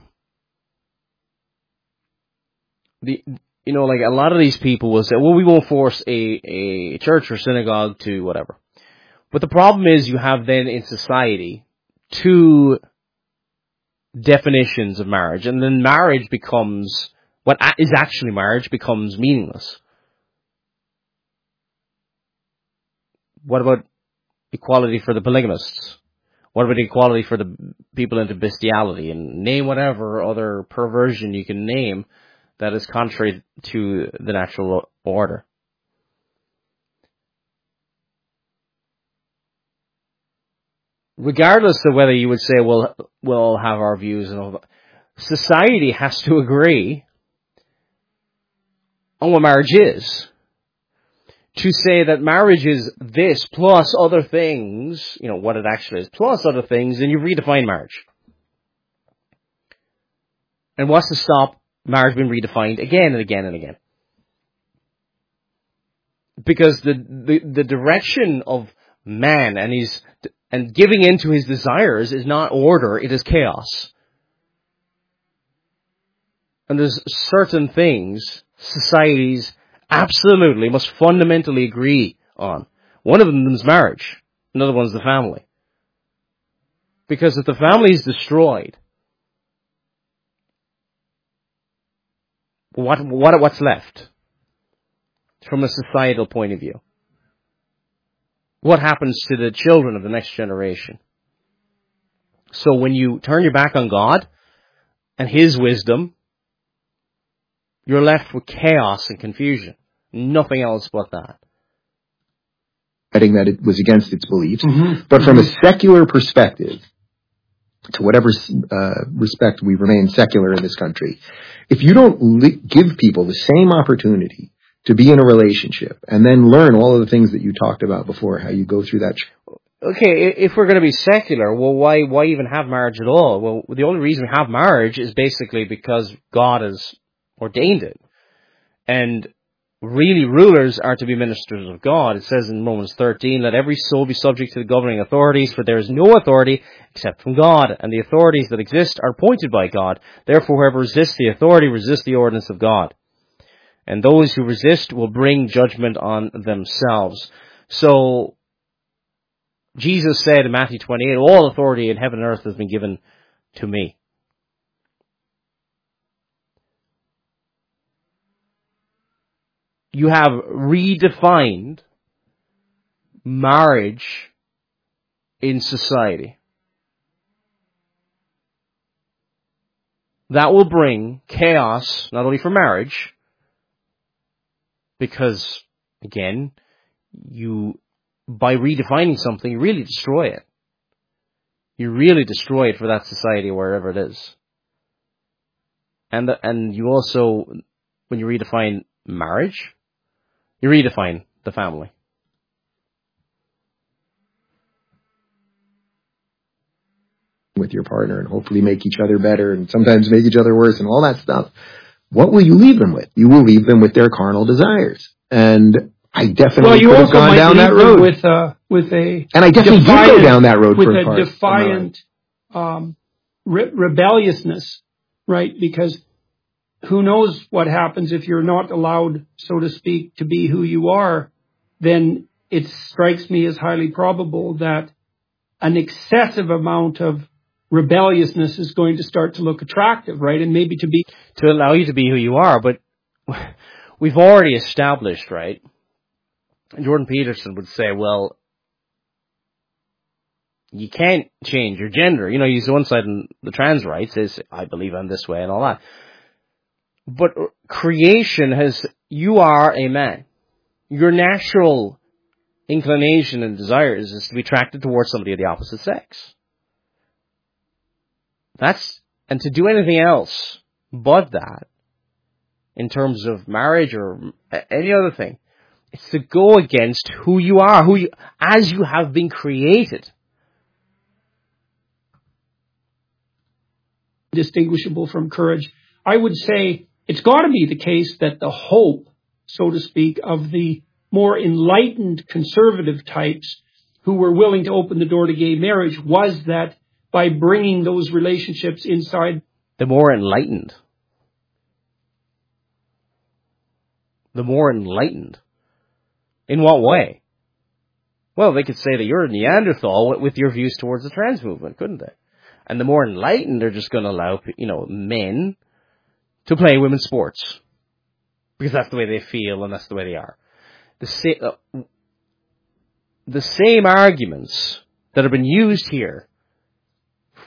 a lot of these people will say, well, we won't force a church or synagogue to whatever. But the problem is you have then in society two definitions of marriage, and then marriage becomes, what is actually marriage becomes meaningless. What about equality for the polygamists? What about equality for the people into bestiality? And name whatever other perversion you can name that is contrary to the natural order. Regardless of whether you would say, well, we'll have our views and all that, society has to agree on what marriage is. To say that marriage is this plus other things, what it actually is, plus other things, then you've redefined marriage. And what's to stop marriage being redefined again and again and again? Because the direction of man and giving in to his desires is not order, it is chaos. And there's certain things societies absolutely must fundamentally agree on. One of them is marriage. Another one is the family. Because if the family is destroyed, what's left from a societal point of view? What happens to the children of the next generation? So when you turn your back on God and His wisdom, you're left with chaos and confusion. Nothing else but that. That it was against its beliefs. Mm-hmm. But from a secular perspective, to whatever respect we remain secular in this country, if you don't give people the same opportunity to be in a relationship and then learn all of the things that you talked about before, how you go through that. Okay, if we're going to be secular, well, why even have marriage at all? Well, the only reason we have marriage is basically because God has ordained it. And really, rulers are to be ministers of God. It says in Romans 13, let every soul be subject to the governing authorities, for there is no authority except from God, and the authorities that exist are appointed by God. Therefore, whoever resists the authority resists the ordinance of God. And those who resist will bring judgment on themselves. So, Jesus said in Matthew 28, all authority in heaven and earth has been given to me. You have redefined marriage in society. That will bring chaos, not only for marriage, because, again, by redefining something, you really destroy it. You really destroy it for that society, wherever it is. And you also, when you redefine marriage, you redefine the family. With your partner and hopefully make each other better and sometimes make each other worse and all that stuff. What will you leave them with? You will leave them with their carnal desires. And I definitely could have gone down that road. And I definitely did go down that road with for a defiant rebelliousness, right? Because who knows what happens if you're not allowed, so to speak, to be who you are, then it strikes me as highly probable that an excessive amount of rebelliousness is going to start to look attractive, right? And maybe to allow you to be who you are. But we've already established, right? Jordan Peterson would say, well, you can't change your gender. He's the one side in the trans rights says, I believe I'm this way and all that. But creation you are a man. Your natural inclination and desire is to be attracted towards somebody of the opposite sex. And to do anything else but that, in terms of marriage or any other thing, it's to go against who you are, as you have been created. Distinguishable from courage. I would say it's got to be the case that the hope, so to speak, of the more enlightened conservative types who were willing to open the door to gay marriage was that by bringing those relationships inside. The more enlightened. The more enlightened. In what way? Well, they could say that you're a Neanderthal with your views towards the trans movement, couldn't they? And the more enlightened, they're just going to allow, men to play women's sports. Because that's the way they feel and that's the way they are. The same arguments that have been used here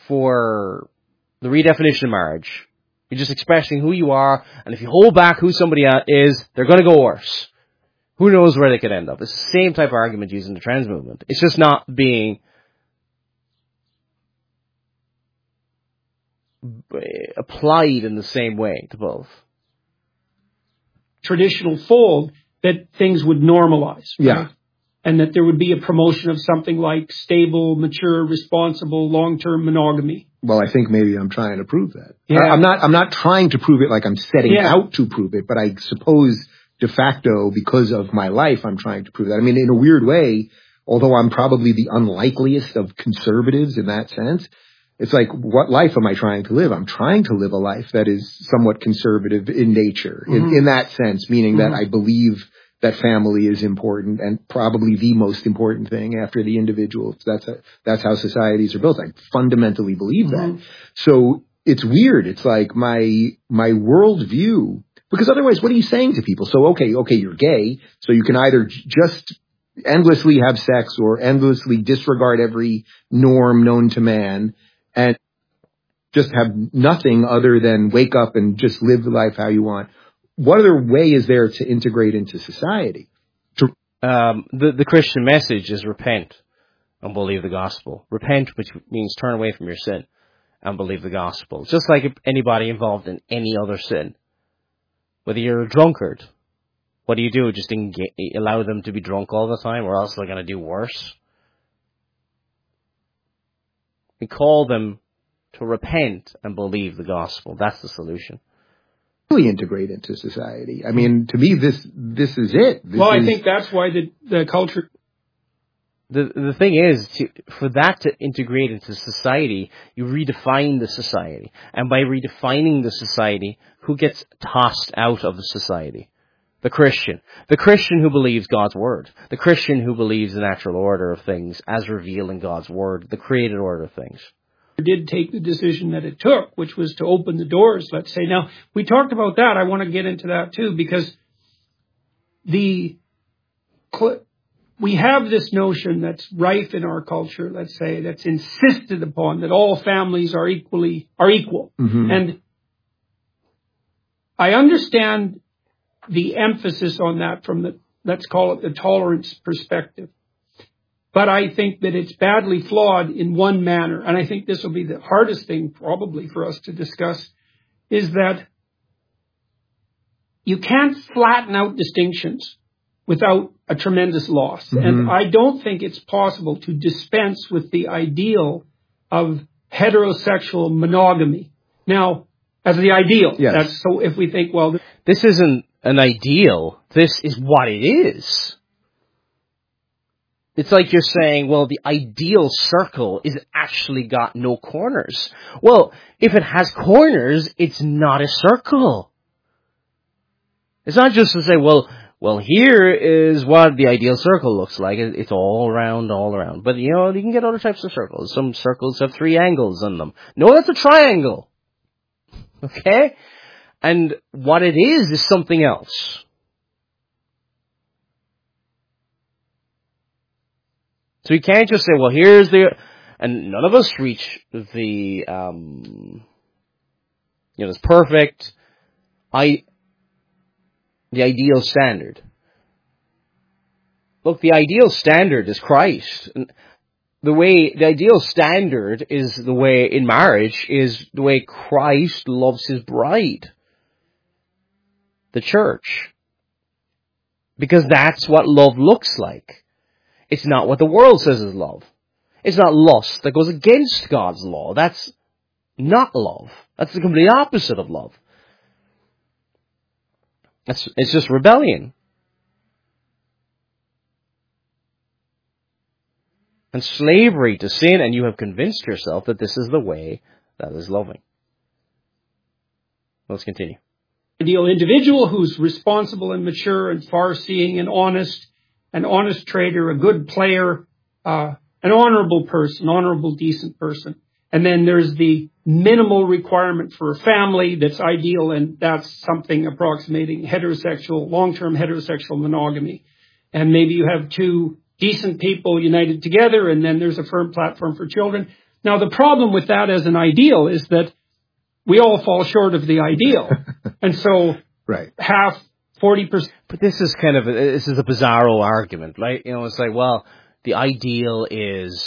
for the redefinition of marriage. You're just expressing who you are, and if you hold back who somebody is, they're going to go worse. Who knows where they could end up? It's the same type of argument used in the trans movement. It's just not being applied in the same way to both. Traditional fold that things would normalize. Right? Yeah. And that there would be a promotion of something like stable, mature, responsible, long-term monogamy. Well, I think maybe I'm trying to prove that. Yeah. I'm not trying to prove it like I'm setting out to prove it, but I suppose de facto, because of my life, I'm trying to prove that. I mean, in a weird way, although I'm probably the unlikeliest of conservatives in that sense, it's like, what life am I trying to live? I'm trying to live a life that is somewhat conservative in nature, in that sense, meaning that I believe that family is important and probably the most important thing after the individual. That's how societies are built. I fundamentally believe that. So it's weird. It's like my worldview, because otherwise, what are you saying to people? So, okay, you're gay, so you can either just endlessly have sex or endlessly disregard every norm known to man and just have nothing other than wake up and just live the life how you want. What other way is there to integrate into society? The Christian message is repent and believe the gospel. Repent, which means turn away from your sin and believe the gospel. Just like anybody involved in any other sin. Whether you're a drunkard, what do? Just allow them to be drunk all the time, or else they're going to do worse? We call them to repent and believe the gospel. That's the solution. Really integrate into society. I mean, to me, this is it. I think that's why the culture. The thing is, for that to integrate into society, you redefine the society. And by redefining the society, who gets tossed out of the society? The Christian. The Christian who believes God's word. The Christian who believes the natural order of things as revealed in God's word, the created order of things. Did take the decision that it took, which was to open the doors, let's say. Now, we talked about that. I want to get into that too, because we have this notion that's rife in our culture, let's say, that's insisted upon, that all families are equal. Mm-hmm. And I understand the emphasis on that from the, let's call it the tolerance perspective. But I think that it's badly flawed in one manner, and I think this will be the hardest thing probably for us to discuss, is that you can't flatten out distinctions without a tremendous loss. Mm-hmm. And I don't think it's possible to dispense with the ideal of heterosexual monogamy. Now, as the ideal. Yes. So if we think, well, this isn't an ideal, this is what it is. It's like you're saying, well, the ideal circle is actually got no corners. Well, if it has corners, it's not a circle. It's not just to say, well, here is what the ideal circle looks like. It's all around. But, you can get other types of circles. Some circles have 3 angles in them. No, that's a triangle. Okay? And what it is something else. So you can't just say, well, here's and none of us reach the, this perfect, the ideal standard. Look, the ideal standard is Christ. The ideal standard is the way in marriage is the way Christ loves his bride, the church. Because that's what love looks like. It's not what the world says is love. It's not lust that goes against God's law. That's not love. That's the complete opposite of love. It's just rebellion. And slavery to sin, and you have convinced yourself that this is the way that is loving. Let's continue. Ideal individual who's responsible and mature and far-seeing and honest, an honest trader, a good player, an honorable person, honorable, decent person. And then there's the minimal requirement for a family that's ideal, and that's something approximating heterosexual, long-term heterosexual monogamy. And maybe you have 2 decent people united together, and then there's a firm platform for children. Now, the problem with that as an ideal is that we all fall short of the ideal. And so Right. half, 40%. But this is a bizarro argument, right? You know, it's like, well, the ideal is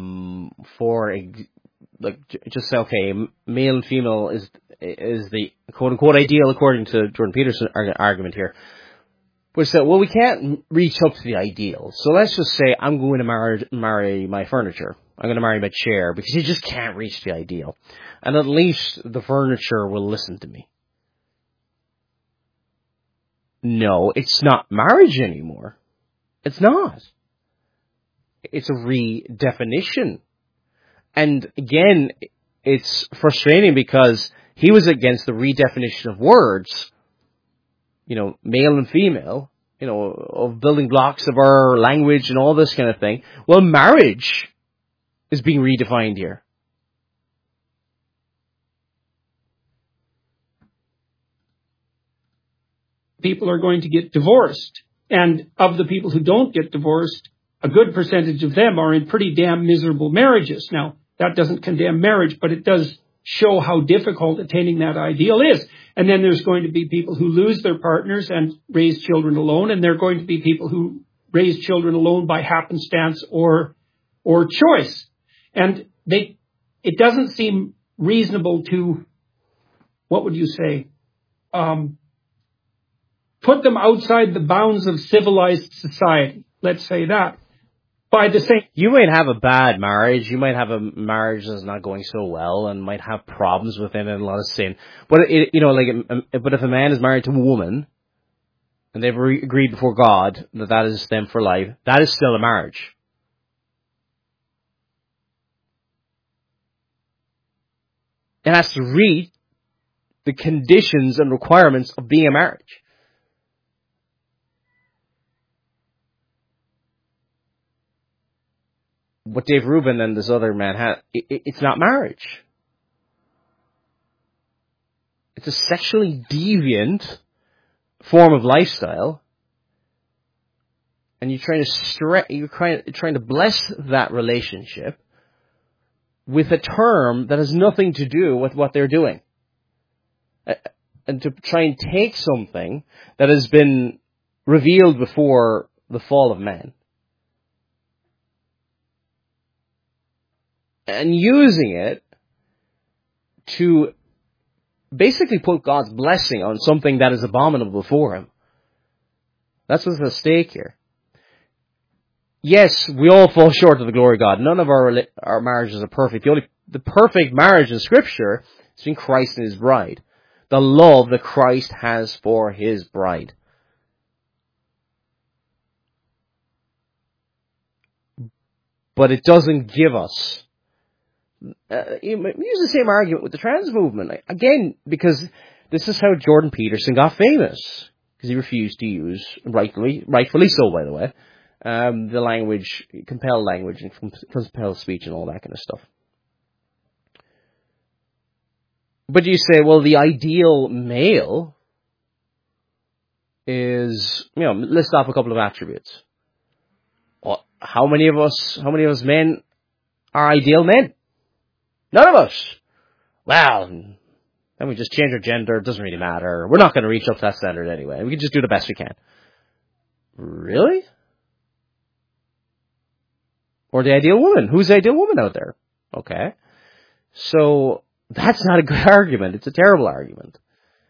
just say, okay, male and female is the quote unquote ideal according to Jordan Peterson argument here. Which said, well, we can't reach up to the ideal. So let's just say I'm going to marry my furniture. I'm going to marry my chair because you just can't reach the ideal. And at least the furniture will listen to me. No, it's not marriage anymore. It's not. It's a redefinition. And again, it's frustrating because he was against the redefinition of words, you know, male and female, you know, of building blocks of our language and all this kind of thing. Well, marriage is being redefined here. People are going to get divorced. And of the people who don't get divorced, a good percentage of them are in pretty damn miserable marriages. Now, that doesn't condemn marriage, but it does show how difficult attaining that ideal is. And then there's going to be people who lose their partners and raise children alone, and there are going to be people who raise children alone by happenstance or choice. And it doesn't seem reasonable to, what would you say, put them outside the bounds of civilized society. Let's say that. By the same, you might have a bad marriage. You might have a marriage that's not going so well, and might have problems within it and a lot of sin. But but if a man is married to a woman, and they've agreed before God that is them for life, that is still a marriage. It has to read the conditions and requirements of being a marriage. What Dave Rubin and this other man had, it's not marriage. It's a sexually deviant form of lifestyle, and you're trying to bless that relationship with a term that has nothing to do with what they're doing, and to try and take something that has been revealed before the fall of man, and using it to basically put God's blessing on something that is abominable before Him. That's what's at stake here. Yes, we all fall short of the glory of God. None of our marriages are perfect. The perfect marriage in Scripture is between Christ and His bride. The love that Christ has for His bride. But it doesn't give us. You use the same argument with the trans movement. Again, because this is how Jordan Peterson got famous. Because he refused to use, rightfully so, by the way, the language, compelled language and compelled speech and all that kind of stuff. But you say, well, the ideal male is, list off a couple of attributes. Well, how many of us men are ideal men? None of us. Well, then we just change our gender. It doesn't really matter. We're not going to reach up to that standard anyway. We can just do the best we can. Really? Or the ideal woman. Who's the ideal woman out there? Okay. So that's not a good argument. It's a terrible argument.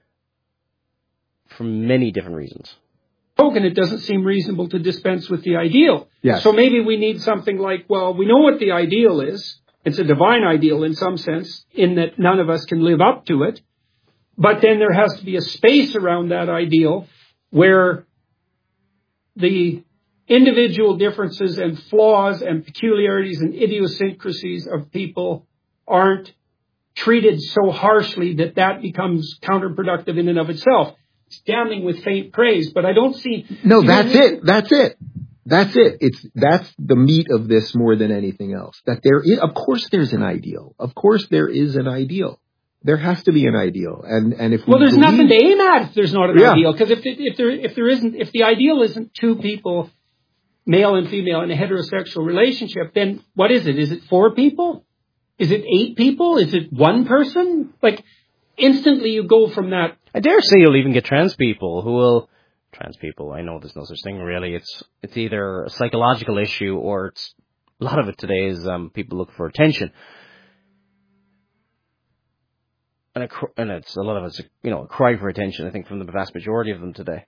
For many different reasons. And it doesn't seem reasonable to dispense with the ideal. Yes. So maybe we need something like, well, we know what the ideal is. It's a divine ideal in some sense, in that none of us can live up to it. But then there has to be a space around that ideal where the individual differences and flaws and peculiarities and idiosyncrasies of people aren't treated so harshly that becomes counterproductive in and of itself. It's damning with faint praise, but I don't see... No, that's it. That's the meat of this more than anything else. That there is, of course there's an ideal. Of course there is an ideal. There has to be an ideal. And if there's nothing to aim at if there's not an ideal. Because if the ideal isn't two people, male and female, in a heterosexual relationship, then what is it? Is it four people? Is it 8 people? Is it 1 person? Like, instantly you go from that. I dare say you'll even get trans people, I know there's no such thing really. It's either a psychological issue or a lot of it today is people look for attention. And it's a lot of it's a cry for attention, I think, from the vast majority of them today.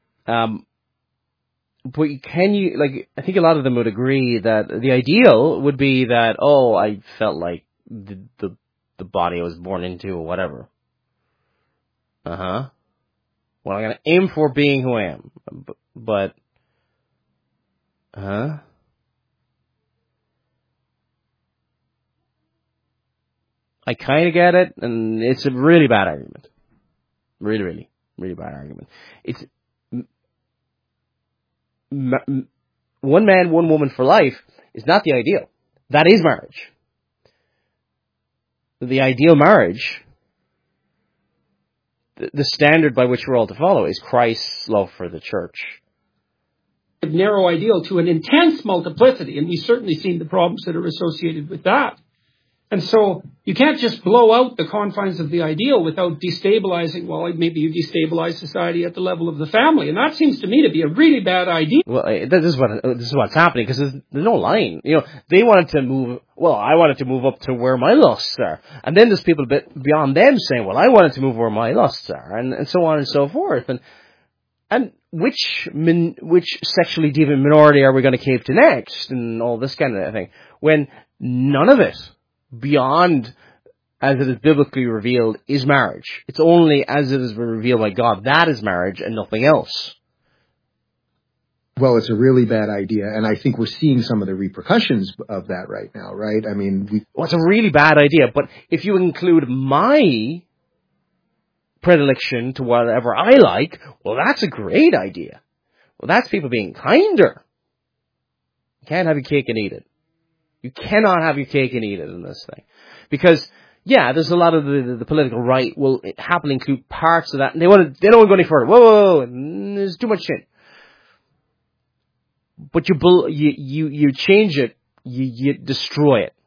But I think a lot of them would agree that the ideal would be that, I felt like the body I was born into or whatever. Well, I'm going to aim for being who I am. But I kind of get it, and it's a really bad argument. Really, really, really bad argument. It's one man, one woman for life is not the ideal. That is marriage. The ideal marriage, the standard by which we're all to follow, is Christ's love for the church. A narrow ideal to an intense multiplicity, and we've certainly seen the problems that are associated with that. And so you can't just blow out the confines of the ideal without destabilizing. Well, maybe you destabilize society at the level of the family, and that seems to me to be a really bad idea. Well, this is what's happening, because there's no line. They wanted to move. Well, I wanted to move up to where my lusts are, and then there's people a bit beyond them saying, well, I wanted to move where my lusts are, and so on and so forth. And which sexually deviant minority are we going to cave to next, and all this kind of thing, when none of it, beyond as it is biblically revealed, is marriage. It's only as it is revealed by God that is marriage and nothing else. Well, it's a really bad idea, and I think we're seeing some of the repercussions of that right now, right? I mean, it's a really bad idea, but if you include my predilection to whatever I like, well, that's a great idea. Well, that's people being kinder. You can't have your cake and eat it. You cannot have your cake and eat it in this thing. Because, there's a lot of the political right will happily include parts of that, and they don't want to go any further. Whoa, there's too much shit. But you change it, you destroy it.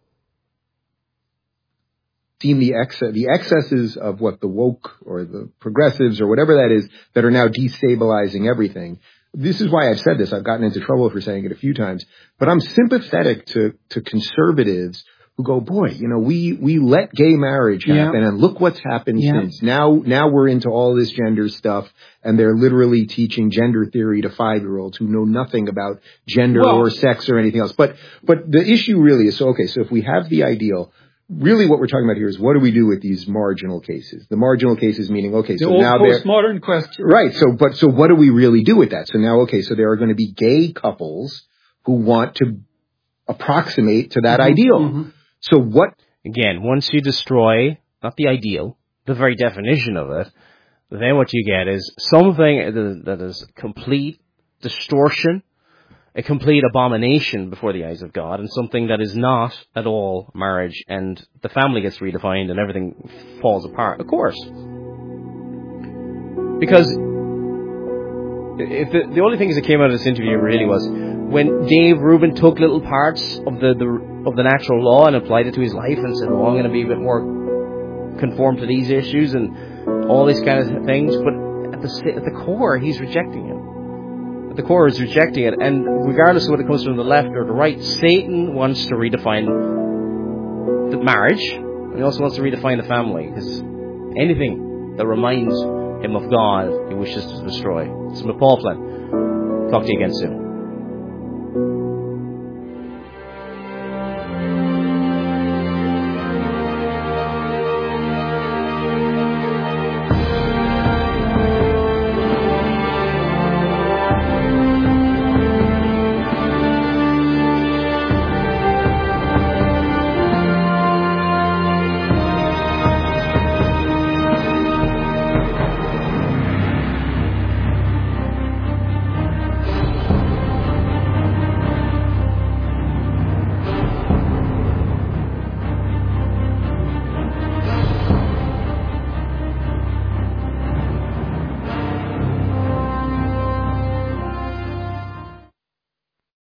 Seen the excesses of what the woke or the progressives or whatever that is that are now destabilizing everything. This is why I've said this. I've gotten into trouble for saying it a few times, but I'm sympathetic to conservatives who go, boy, we let gay marriage happen, and look what's happened since. Now we're into all this gender stuff, and they're literally teaching gender theory to 5-year-olds who know nothing about gender or sex or anything else. But the issue really is, so if we have the ideal, really what we're talking about here is what do we do with these marginal cases? The marginal cases meaning, so now they're... The postmodern question. Right, so what do we really do with that? So now, so there are going to be gay couples who want to approximate to that ideal. Mm-hmm. So what... Again, once you destroy, not the ideal, the very definition of it, then what you get is something that is complete distortion, a complete abomination before the eyes of God, and something that is not at all marriage, and the family gets redefined and everything falls apart. Of course. Because if the only things that came out of this interview really was when Dave Rubin took little parts of the natural law and applied it to his life and said, I'm going to be a bit more conform to these issues and all these kind of things, but at the core, he's rejecting it. The core is rejecting it, and regardless of whether it comes from the left or the right, Satan wants to redefine the marriage, and he also wants to redefine the family, because anything that reminds him of God, he wishes to destroy. This is Paul Flynn. Talk to you again soon.